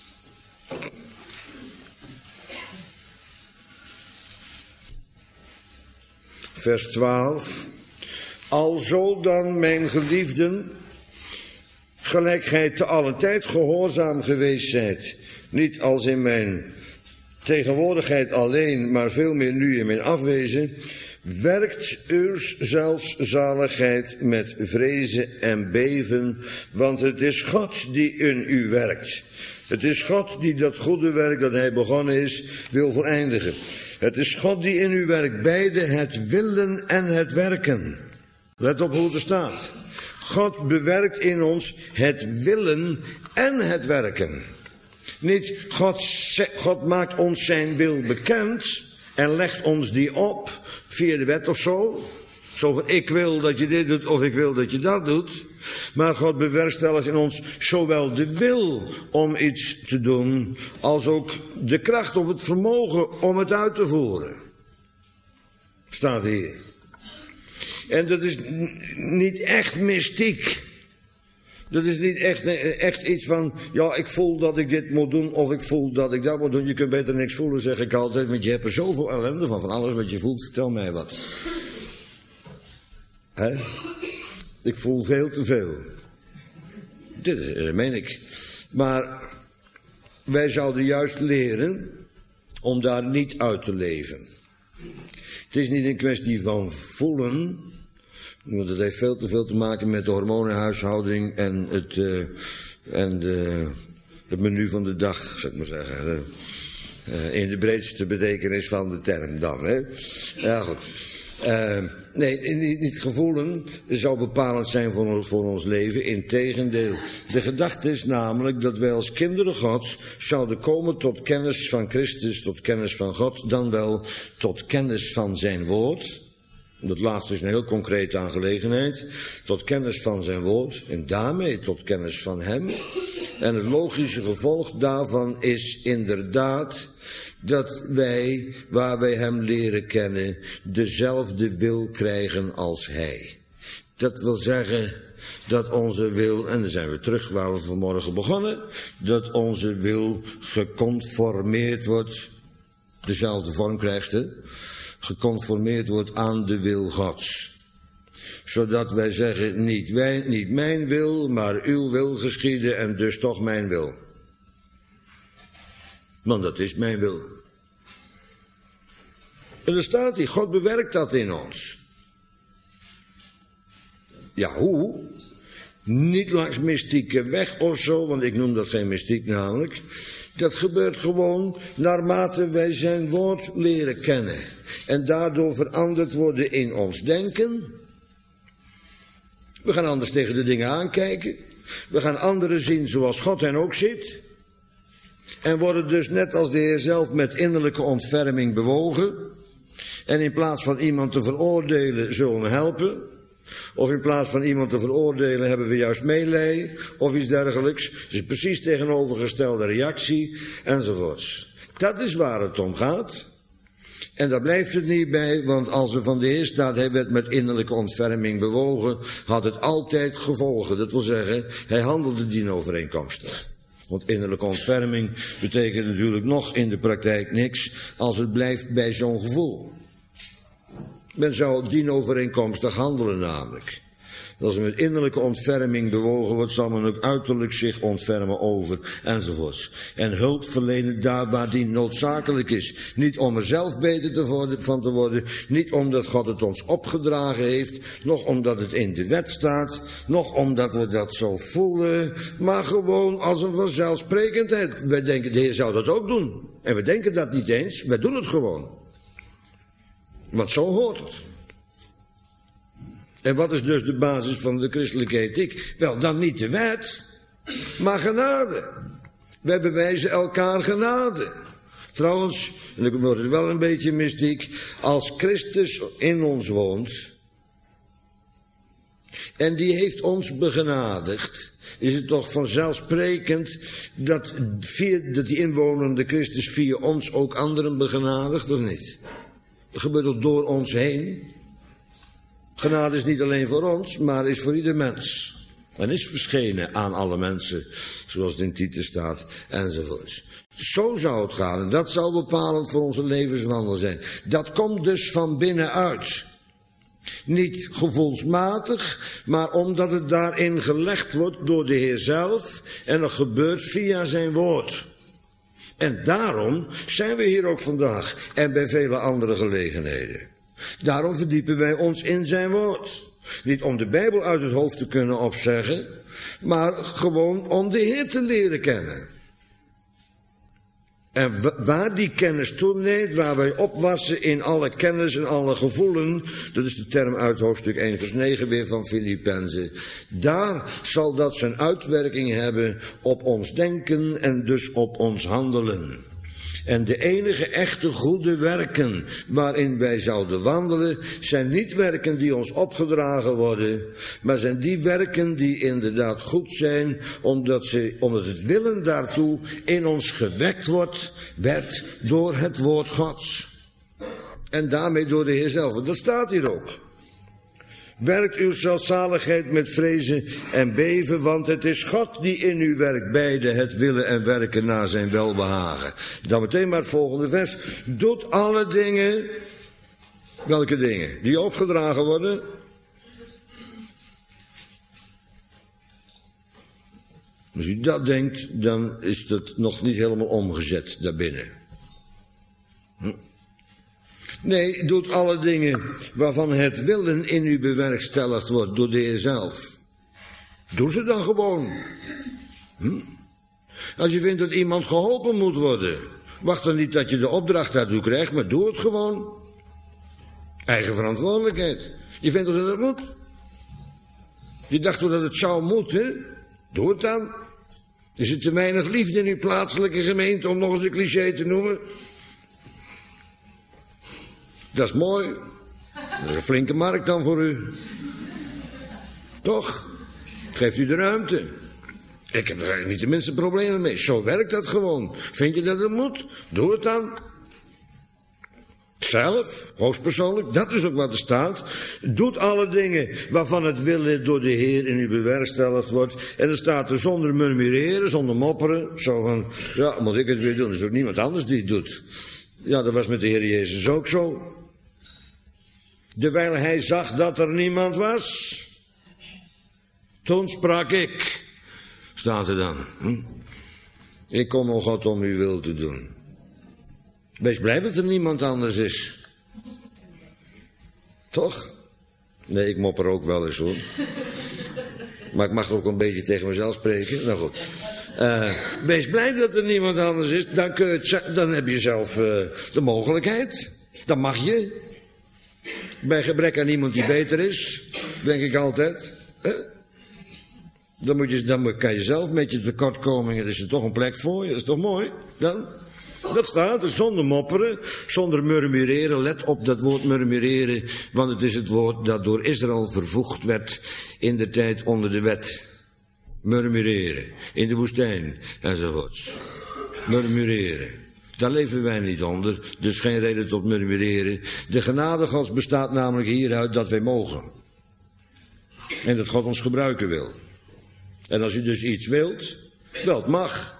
Vers 12. Alzo dan, mijn geliefden, gelijk gij te allen tijd gehoorzaam geweest zijt, niet als in mijn tegenwoordigheid alleen, maar veel meer nu in mijn afwezen, werkt uw zelfs zaligheid met vrezen en beven, want het is God die in u werkt. Het is God die dat goede werk dat hij begonnen is, wil voleindigen. Het is God die in u werkt, beide het willen en het werken. Let op hoe het er staat. God bewerkt in ons het willen en het werken. Niet God maakt ons zijn wil bekend en legt ons die op via de wet of zo. Zo van ik wil dat je dit doet of ik wil dat je dat doet. Maar God bewerkstelligt in ons zowel de wil om iets te doen als ook de kracht of het vermogen om het uit te voeren. Staat hier. En dat is niet echt mystiek. Dat is niet echt iets van, ja, ik voel dat ik dit moet doen of ik voel dat ik dat moet doen. Je kunt beter niks voelen, zeg ik altijd, want je hebt er zoveel ellende van alles wat je voelt. Vertel mij wat. Hè? Ik voel veel te veel. Dat meen ik. Maar wij zouden juist leren om daar niet uit te leven. Het is niet een kwestie van voelen, want het heeft veel te veel te maken met de hormonenhuishouding en het menu van de dag, zou ik maar zeggen. In de breedste betekenis van de term dan. Hè? Ja, goed. Nee, niet gevoelen zou bepalend zijn voor ons leven. Integendeel. De gedachte is namelijk dat wij als kinderen Gods zouden komen tot kennis van Christus, tot kennis van God, dan wel tot kennis van zijn woord. Dat laatste is een heel concrete aangelegenheid. Tot kennis van zijn woord en daarmee tot kennis van hem. En het logische gevolg daarvan is inderdaad dat wij, waar wij hem leren kennen, dezelfde wil krijgen als hij. Dat wil zeggen dat onze wil, en dan zijn we terug waar we vanmorgen begonnen, dat onze wil geconformeerd wordt, dezelfde vorm krijgt, hè? Geconformeerd wordt aan de wil Gods. Zodat wij zeggen, niet mijn wil, maar uw wil geschieden en dus toch mijn wil. Want dat is mijn wil. En er staat hier, God bewerkt dat in ons. Ja, hoe? Niet langs mystieke weg of zo, want ik noem dat geen mystiek namelijk. Dat gebeurt gewoon naarmate wij zijn woord leren kennen. En daardoor veranderd worden in ons denken. We gaan anders tegen de dingen aankijken. We gaan anderen zien zoals God hen ook ziet. En worden dus net als de Heer zelf met innerlijke ontferming bewogen. En in plaats van iemand te veroordelen zullen we helpen. Of in plaats van iemand te veroordelen hebben we juist meelij of iets dergelijks. Dus precies tegenovergestelde reactie enzovoorts. Dat is waar het om gaat. En daar blijft het niet bij, want als er van de Heer staat, hij werd met innerlijke ontferming bewogen, had het altijd gevolgen. Dat wil zeggen, hij handelde dienovereenkomstig. Want innerlijke ontferming betekent natuurlijk nog in de praktijk niks als het blijft bij zo'n gevoel. Men zou dienovereenkomstig handelen namelijk. Als er met innerlijke ontferming bewogen wordt, zal men ook uiterlijk zich ontfermen over, enzovoorts. En hulp verlenen daar waar die noodzakelijk is. Niet om er zelf beter van te worden, niet omdat God het ons opgedragen heeft, nog omdat het in de wet staat, nog omdat we dat zo voelen, maar gewoon als een vanzelfsprekendheid. Wij denken, de Heer zou dat ook doen. En we denken dat niet eens, wij doen het gewoon. Want zo hoort het. En wat is dus de basis van de christelijke ethiek? Wel, dan niet de wet, maar genade. Wij bewijzen elkaar genade. Trouwens, en dan wordt het wel een beetje mystiek, als Christus in ons woont, en die heeft ons begenadigd, is het toch vanzelfsprekend dat die inwonende Christus via ons ook anderen begenadigt, of niet? Dat gebeurt ook door ons heen. Genade is niet alleen voor ons, maar is voor ieder mens. En is verschenen aan alle mensen, zoals het in Titus staat, enzovoorts. Zo zou het gaan. En dat zou bepalend voor onze levenswandel zijn. Dat komt dus van binnenuit. Niet gevoelsmatig, maar omdat het daarin gelegd wordt door de Heer zelf. En dat gebeurt via zijn woord. En daarom zijn we hier ook vandaag en bij vele andere gelegenheden. Daarom verdiepen wij ons in zijn woord. Niet om de Bijbel uit het hoofd te kunnen opzeggen, maar gewoon om de Heer te leren kennen. En waar die kennis toeneemt, waar wij opwassen in alle kennis en alle gevoelen, dat is de term uit hoofdstuk 1 vers 9 weer van Filippenzen, daar zal dat zijn uitwerking hebben op ons denken en dus op ons handelen. En de enige echte goede werken waarin wij zouden wandelen, zijn niet werken die ons opgedragen worden, maar zijn die werken die inderdaad goed zijn, omdat het willen daartoe in ons gewekt werd door het woord Gods. En daarmee door de Heer zelf. En dat staat hier ook. Werkt uw zelfzaligheid met vrezen en beven, want het is God die in u werkt, beide het willen en werken naar zijn welbehagen. Dan meteen maar het volgende vers. Doet alle dingen, welke dingen? Die opgedragen worden. Als u dat denkt, dan is dat nog niet helemaal omgezet daarbinnen. Nee, doet alle dingen waarvan het willen in u bewerkstelligd wordt door de Heer zelf. Doe ze dan gewoon. Als je vindt dat iemand geholpen moet worden, wacht dan niet dat je de opdracht daartoe krijgt, maar doe het gewoon. Eigen verantwoordelijkheid. Je vindt dat het moet. Je dacht toch dat het zou moeten? Doe het dan. Is er te weinig liefde in uw plaatselijke gemeente, om nog eens een cliché te noemen? Dat is mooi. Dat is een flinke markt dan voor u. Toch? Geeft u de ruimte. Ik heb er niet de minste problemen mee. Zo werkt dat gewoon. Vind je dat het moet? Doe het dan. Zelf, hoogstpersoonlijk, dat is ook wat er staat. Doet alle dingen waarvan het willen door de Heer in u bewerkstelligd wordt. En er staat er zonder murmureren, zonder mopperen. Zo van, ja, moet ik het weer doen? Er is ook niemand anders die het doet. Ja, dat was met de Heer Jezus ook zo. Terwijl hij zag dat er niemand was, toen sprak ik. Staat er dan. Ik kom, o God, om uw wil te doen. Wees blij dat er niemand anders is. Toch? Nee, ik mopper ook wel eens hoor. Maar ik mag ook een beetje tegen mezelf spreken. Nou goed. Wees blij dat er niemand anders is. Dan heb je zelf de mogelijkheid. Dan mag je. Bij gebrek aan iemand die beter is. Denk ik altijd. Dan kan je zelf met je tekortkomingen. Er is er toch een plek voor je. Dat is toch mooi? Dan. Dat staat er zonder mopperen, zonder murmureren. Let op dat woord murmureren, want het is het woord dat door Israël vervoegd werd in de tijd onder de wet. Murmureren, in de woestijn enzovoorts. Murmureren. Daar leven wij niet onder, dus geen reden tot murmureren. De genade Gods bestaat namelijk hieruit dat wij mogen. En dat God ons gebruiken wil. En als u dus iets wilt, wel, het mag.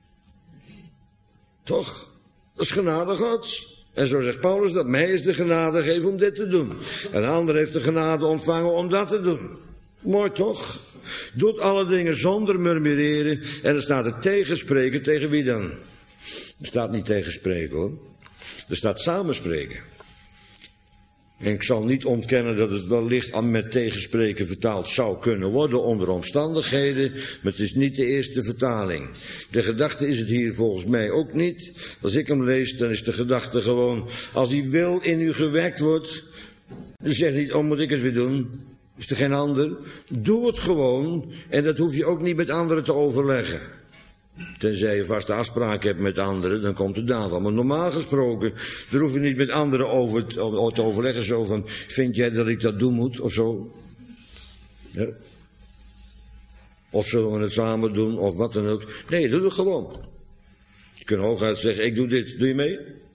Toch? Dat is genade Gods. En zo zegt Paulus dat mij is de genade gegeven om dit te doen. En de ander heeft de genade ontvangen om dat te doen. Mooi toch? Doet alle dingen zonder murmureren. En er staat het tegenspreken. Tegen wie dan? Er staat niet tegenspreken hoor. Er staat samenspreken. En ik zal niet ontkennen dat het wellicht aan met tegenspreken vertaald zou kunnen worden onder omstandigheden, maar het is niet de eerste vertaling. De gedachte is het hier volgens mij ook niet. Als ik hem lees, dan is de gedachte gewoon, als die wil in u gewekt wordt, dan zeg niet, oh moet ik het weer doen? Is er geen ander? Doe het gewoon en dat hoef je ook niet met anderen te overleggen. Tenzij je vaste afspraken hebt met anderen, dan komt het daarvan. Maar normaal gesproken, daar hoef je niet met anderen over te overleggen. Zo van, vind jij dat ik dat doen moet, of zo? Ja. Of zullen we het samen doen, of wat dan ook. Nee, doe het gewoon. Je kunt hooguit zeggen, ik doe dit, doe je mee?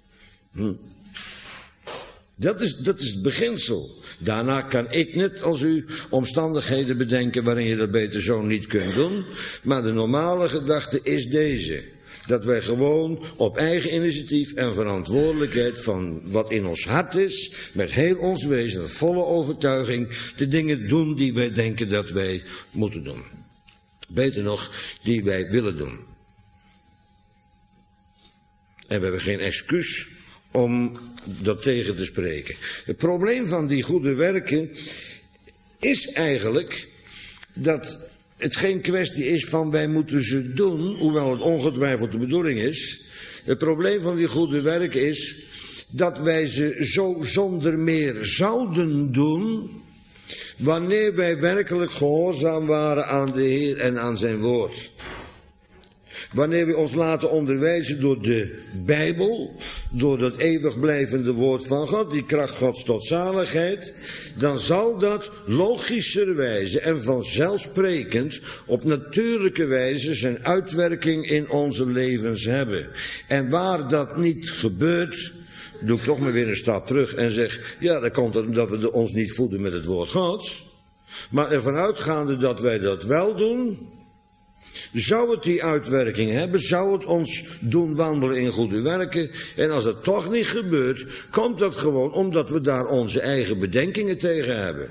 Dat is het beginsel. Daarna kan ik net als u omstandigheden bedenken waarin je dat beter zo niet kunt doen. Maar de normale gedachte is deze. Dat wij gewoon op eigen initiatief en verantwoordelijkheid van wat in ons hart is, met heel ons wezen, volle overtuiging, de dingen doen die wij denken dat wij moeten doen. Beter nog, die wij willen doen. En we hebben geen excuus om dat tegen te spreken. Het probleem van die goede werken is eigenlijk dat het geen kwestie is van wij moeten ze doen, hoewel het ongetwijfeld de bedoeling is. Het probleem van die goede werken is dat wij ze zo zonder meer zouden doen wanneer wij werkelijk gehoorzaam waren aan de Heer en aan zijn woord. Wanneer we ons laten onderwijzen door de Bijbel, door dat eeuwig blijvende woord van God, die kracht Gods tot zaligheid, dan zal dat logischerwijze en vanzelfsprekend op natuurlijke wijze zijn uitwerking in onze levens hebben. En waar dat niet gebeurt, doe ik toch maar weer een stap terug en zeg, ja, dat komt omdat we ons niet voeden met het woord Gods. Maar ervan uitgaande dat wij dat wel doen, zou het die uitwerking hebben, zou het ons doen wandelen in goede werken. En als het toch niet gebeurt, komt dat gewoon omdat we daar onze eigen bedenkingen tegen hebben.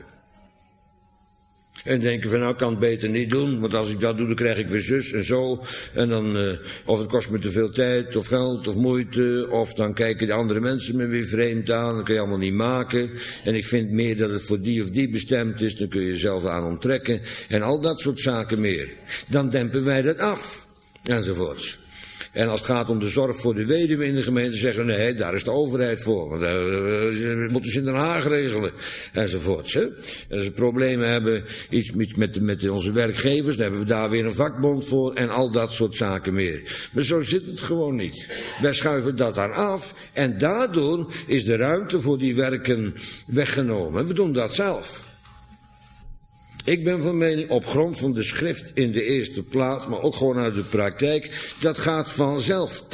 En denken van nou, ik kan het beter niet doen, want als ik dat doe, dan krijg ik weer zus en zo. En dan, of het kost me te veel tijd, of geld, of moeite, of dan kijken de andere mensen me weer vreemd aan, dat kun je allemaal niet maken. En ik vind meer dat het voor die of die bestemd is, dan kun je jezelf aan onttrekken. En al dat soort zaken meer. Dan dempen wij dat af, enzovoorts. En als het gaat om de zorg voor de weduwe in de gemeente, zeggen we nee, daar is de overheid voor. Want we moeten ze in Den Haag regelen, enzovoorts. Hè? En als we problemen hebben, iets met onze werkgevers, dan hebben we daar weer een vakbond voor en al dat soort zaken meer. Maar zo zit het gewoon niet. Wij schuiven dat daar af en daardoor is de ruimte voor die werken weggenomen. En we doen dat zelf. Ik ben van mening, op grond van de schrift in de eerste plaats, maar ook gewoon uit de praktijk, dat gaat vanzelf,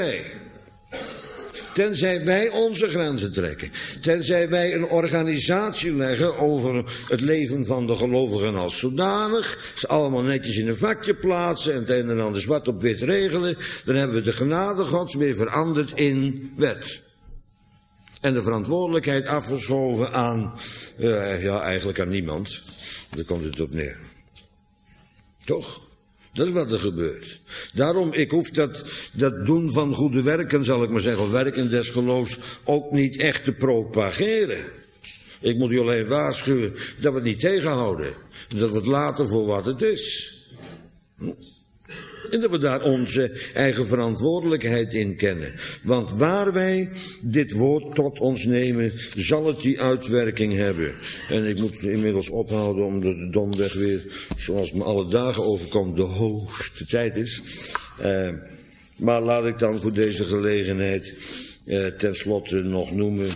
tenzij wij onze grenzen trekken, tenzij wij een organisatie leggen over het leven van de gelovigen als zodanig, ze allemaal netjes in een vakje plaatsen en het een en ander zwart op wit regelen, dan hebben we de genade Gods weer veranderd in wet. En de verantwoordelijkheid afgeschoven aan, eigenlijk aan niemand. Daar komt het op neer. Toch? Dat is wat er gebeurt. Daarom, ik hoef dat doen van goede werken, zal ik maar zeggen, of werken des geloofs, ook niet echt te propageren. Ik moet u alleen waarschuwen dat we het niet tegenhouden. Dat we het laten voor wat het is. En dat we daar onze eigen verantwoordelijkheid in kennen. Want waar wij dit woord tot ons nemen, zal het die uitwerking hebben. En ik moet inmiddels ophouden omdat de domweg weer, zoals me alle dagen overkomt, de hoogste tijd is. Maar laat ik dan voor deze gelegenheid tenslotte nog noemen.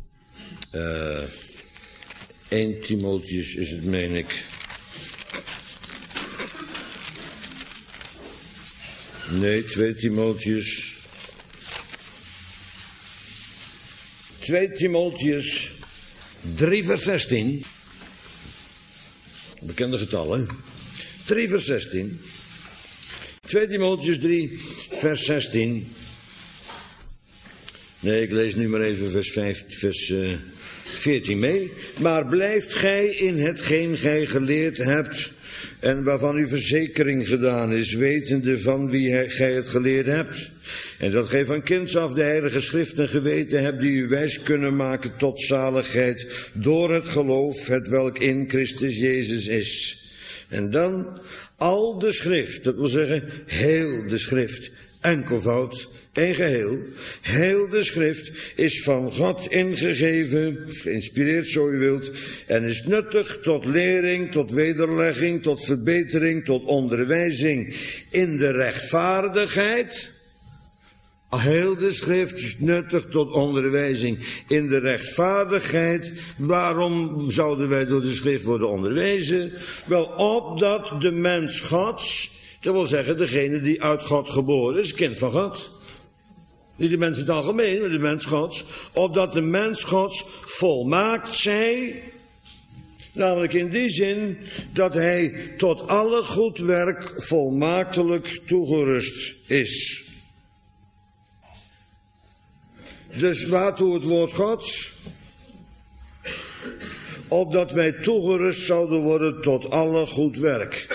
1 Timotheus is het, meen ik. Nee, 2 Timotheus. 2 Timotheus 3 vers 16. Bekende getallen. 3 vers 16. 2 Timotheus 3 vers 16. Nee, ik lees nu maar even vers 14 mee. Maar blijft gij in hetgeen gij geleerd hebt en waarvan uw verzekering gedaan is, wetende van wie gij het geleerd hebt. En dat gij van kinds af de heilige schriften geweten hebt, die u wijs kunnen maken tot zaligheid door het geloof, hetwelk in Christus Jezus is. En dan al de schrift, dat wil zeggen heel de schrift, enkelvoud, een geheel. Heel de schrift is van God ingegeven, geïnspireerd zo u wilt, en is nuttig tot lering, tot wederlegging, tot verbetering, tot onderwijzing in de rechtvaardigheid. Heel de schrift is nuttig tot onderwijzing in de rechtvaardigheid. Waarom zouden wij door de schrift worden onderwezen? Wel, opdat de mens Gods, dat wil zeggen degene die uit God geboren is, kind van God. Niet de mens in het algemeen, maar de mens Gods. Opdat de mens Gods volmaakt zij. Namelijk in die zin dat hij tot alle goed werk volmaaktelijk toegerust is. Dus waartoe het woord Gods? Opdat wij toegerust zouden worden tot alle goed werk.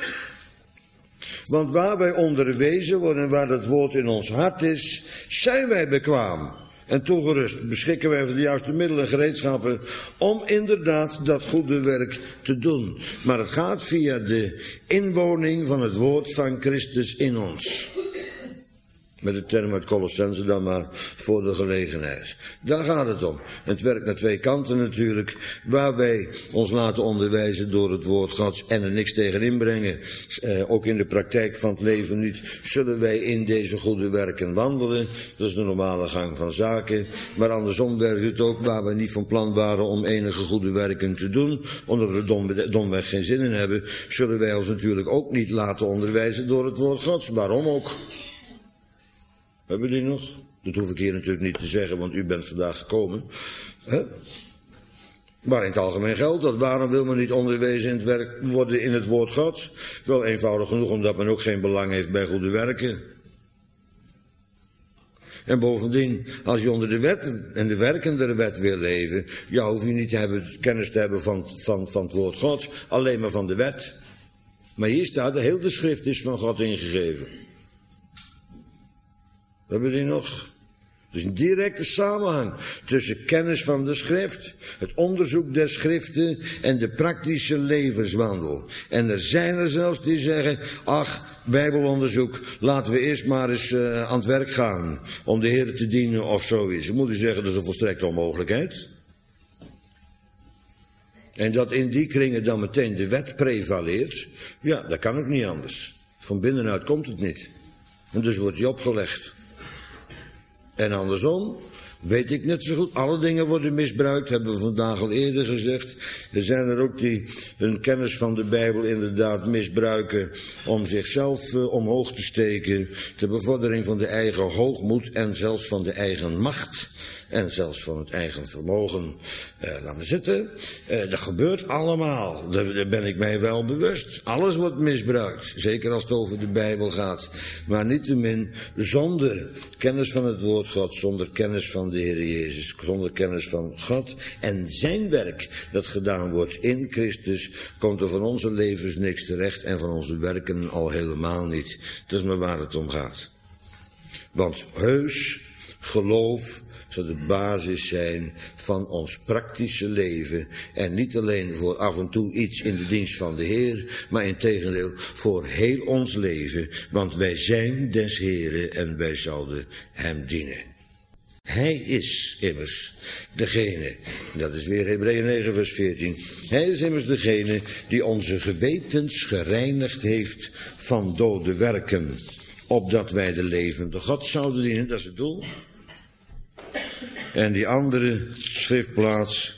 Want waar wij onderwezen worden en waar dat woord in ons hart is, zijn wij bekwaam. En toegerust beschikken wij van de juiste middelen en gereedschappen om inderdaad dat goede werk te doen. Maar het gaat via de inwoning van het woord van Christus in ons. Met de term uit Colossense dan maar voor de gelegenheid. Daar gaat het om. Het werkt naar twee kanten natuurlijk. Waar wij ons laten onderwijzen door het woord Gods en er niks tegen inbrengen. Ook in de praktijk van het leven niet. Zullen wij in deze goede werken wandelen. Dat is de normale gang van zaken. Maar andersom werkt het ook waar we niet van plan waren om enige goede werken te doen. Omdat we domweg geen zin in hebben. Zullen wij ons natuurlijk ook niet laten onderwijzen door het woord Gods. Waarom ook? Hebben we die nog? Dat hoef ik hier natuurlijk niet te zeggen, want u bent vandaag gekomen. Maar in het algemeen geldt dat. Waarom wil men niet onderwezen in het werk worden in het woord Gods? Wel eenvoudig genoeg, omdat men ook geen belang heeft bij goede werken. En bovendien, als je onder de wet en de werken der wet wil leven, ja, hoef je niet kennis te hebben van het woord Gods, alleen maar van de wet. Maar hier staat, heel de schrift is van God ingegeven. We hebben die nog. Dus een directe samenhang tussen kennis van de schrift, het onderzoek der schriften en de praktische levenswandel. En er zijn er zelfs die zeggen, ach, bijbelonderzoek, laten we eerst maar eens aan het werk gaan om de Heer te dienen of zoiets. Dan moet u zeggen, dat is een volstrekte onmogelijkheid. En dat in die kringen dan meteen de wet prevaleert, ja, dat kan ook niet anders. Van binnenuit komt het niet. En dus wordt die opgelegd. En andersom, weet ik net zo goed, alle dingen worden misbruikt, hebben we vandaag al eerder gezegd. Er zijn er ook die hun kennis van de Bijbel inderdaad misbruiken om zichzelf omhoog te steken, ter bevordering van de eigen hoogmoed en zelfs van de eigen macht. En zelfs van het eigen vermogen. Laat me zitten. Dat gebeurt allemaal. Daar ben ik mij wel bewust. Alles wordt misbruikt. Zeker als het over de Bijbel gaat. Maar niettemin zonder kennis van het woord God. Zonder kennis van de Heer Jezus. Zonder kennis van God. En zijn werk dat gedaan wordt in Christus. Komt er van onze levens niks terecht. En van onze werken al helemaal niet. Dat is maar waar het om gaat. Want heus geloof zou de basis zijn van ons praktische leven. En niet alleen voor af en toe iets in de dienst van de Heer, maar integendeel voor heel ons leven. Want wij zijn des Heeren en wij zouden hem dienen. Hij is immers degene, dat is weer Hebreeën 9 vers 14. Hij is immers degene die onze gewetens gereinigd heeft van dode werken. Opdat wij de levende God zouden dienen, dat is het doel. En die andere schriftplaats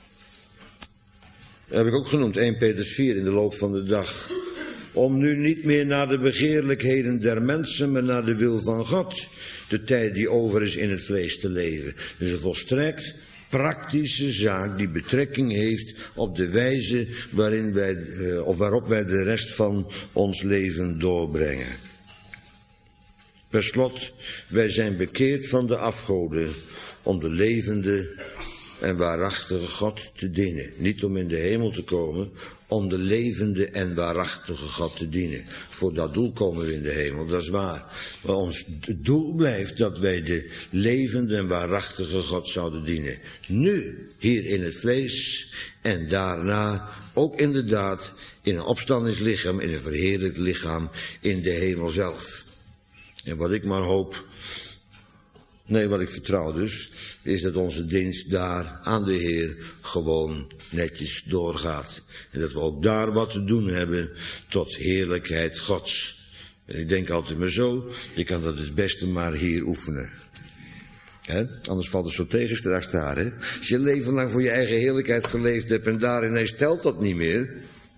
heb ik ook genoemd, 1 Petrus 4 in de loop van de dag. Om nu niet meer naar de begeerlijkheden der mensen, maar naar de wil van God, de tijd die over is in het vlees te leven. Dus een volstrekt praktische zaak die betrekking heeft op de wijze waarin wij, of waarop wij de rest van ons leven doorbrengen. Per slot, wij zijn bekeerd van de afgoden om de levende en waarachtige God te dienen. Niet om in de hemel te komen, om de levende en waarachtige God te dienen. Voor dat doel komen we in de hemel, dat is waar. Maar ons doel blijft dat wij de levende en waarachtige God zouden dienen. Nu, hier in het vlees en daarna ook inderdaad in een opstandingslichaam, in een verheerlijkt lichaam, in de hemel zelf. En wat ik maar hoop, wat ik vertrouw dus, is dat onze dienst daar aan de Heer gewoon netjes doorgaat. En dat we ook daar wat te doen hebben tot heerlijkheid Gods. En ik denk altijd maar zo, je kan dat het beste maar hier oefenen. Anders valt het zo tegen straks daar. Hè? Als je leven lang voor je eigen heerlijkheid geleefd hebt en daar ineens telt dat niet meer.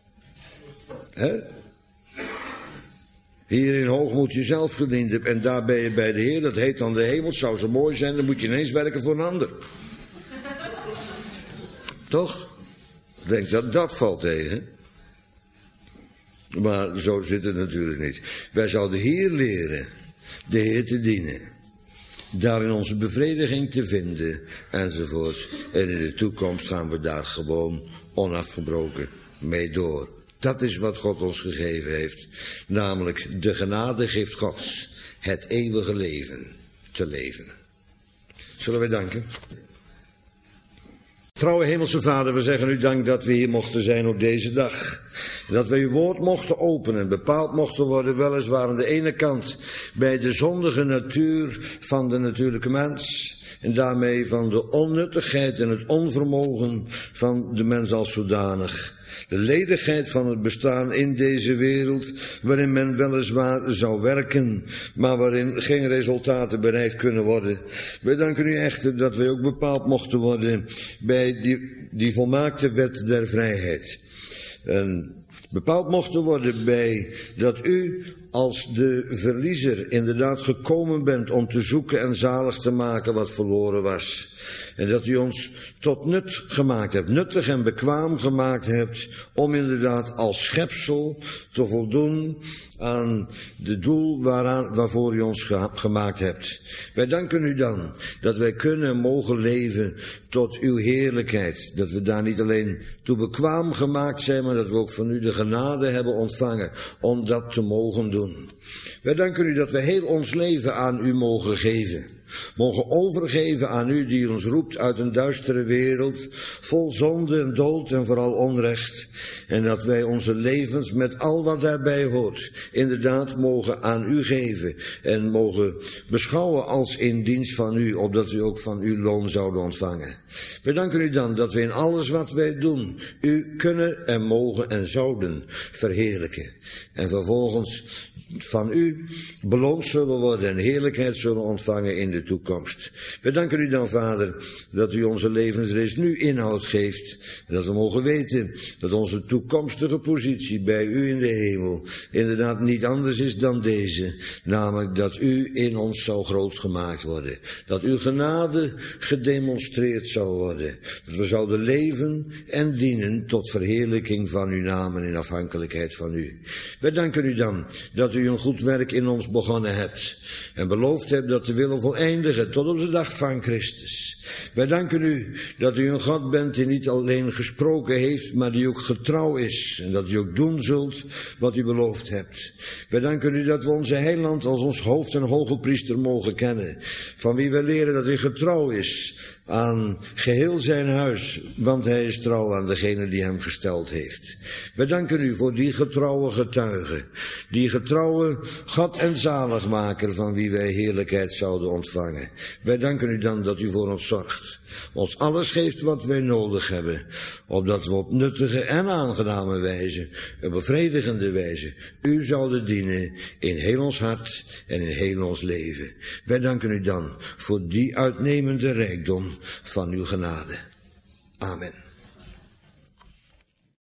Hier in hoogmoed jezelf gediend hebt en daar ben je bij de Heer. Dat heet dan de hemel. Het zou zo mooi zijn, dan moet je ineens werken voor een ander. Toch? Ik denk dat valt tegen. Maar zo zit het natuurlijk niet. Wij zouden hier leren de Heer te dienen. Daarin onze bevrediging te vinden enzovoort. En in de toekomst gaan we daar gewoon onafgebroken mee door. Dat is wat God ons gegeven heeft. Namelijk de genadegift Gods. Het eeuwige leven te leven. Zullen wij danken? Trouwe Hemelse Vader, we zeggen u dank dat we hier mochten zijn op deze dag. Dat we uw woord mochten openen, bepaald mochten worden weliswaar aan de ene kant bij de zondige natuur van de natuurlijke mens. En daarmee van de onnuttigheid en het onvermogen van de mens als zodanig. De ledigheid van het bestaan in deze wereld, waarin men weliswaar zou werken, maar waarin geen resultaten bereikt kunnen worden. Wij danken u echter dat wij ook bepaald mochten worden bij die volmaakte wet der vrijheid. En bepaald mochten worden bij dat u als de verliezer inderdaad gekomen bent om te zoeken en zalig te maken wat verloren was. En dat u ons tot nut gemaakt hebt, nuttig en bekwaam gemaakt hebt, om inderdaad als schepsel te voldoen aan het doel waarvoor u ons gemaakt hebt. Wij danken u dan dat wij kunnen en mogen leven tot uw heerlijkheid. Dat we daar niet alleen toe bekwaam gemaakt zijn, maar dat we ook van u de genade hebben ontvangen om dat te mogen doen. Wij danken u dat we heel ons leven aan u mogen geven. Mogen overgeven aan u die ons roept uit een duistere wereld, vol zonde en dood en vooral onrecht. En dat wij onze levens met al wat daarbij hoort, inderdaad mogen aan u geven. En mogen beschouwen als in dienst van u, opdat u ook van uw loon zouden ontvangen. We danken u dan dat we in alles wat wij doen, u kunnen en mogen en zouden verheerlijken. En vervolgens van u beloond zullen worden en heerlijkheid zullen ontvangen in de toekomst. We danken u dan, Vader, dat u onze levensreis nu inhoud geeft. En dat we mogen weten dat onze toekomstige positie bij u in de hemel inderdaad niet anders is dan deze. Namelijk dat u in ons zou groot gemaakt worden. Dat uw genade gedemonstreerd zou worden. Dat we zouden leven en dienen tot verheerlijking van uw naam en in afhankelijkheid van u. We danken u dan dat u een goed werk in ons begonnen hebt en beloofd hebt dat te willen voleindigen tot op de dag van Christus. Wij danken u dat u een God bent die niet alleen gesproken heeft, maar die ook getrouw is en dat u ook doen zult wat u beloofd hebt. Wij danken u dat we onze heiland als ons hoofd en hoge priester mogen kennen, van wie we leren dat hij getrouw is aan geheel zijn huis, want hij is trouw aan degene die hem gesteld heeft. We danken u voor die getrouwe getuige, die getrouwe God en zaligmaker van wie wij heerlijkheid zouden ontvangen. Wij danken u dan dat u voor ons zorgt, ons alles geeft wat wij nodig hebben, opdat we op nuttige en aangename wijze, een bevredigende wijze, u zouden dienen in heel ons hart en in heel ons leven. Wij danken u dan voor die uitnemende rijkdom van uw genade. Amen.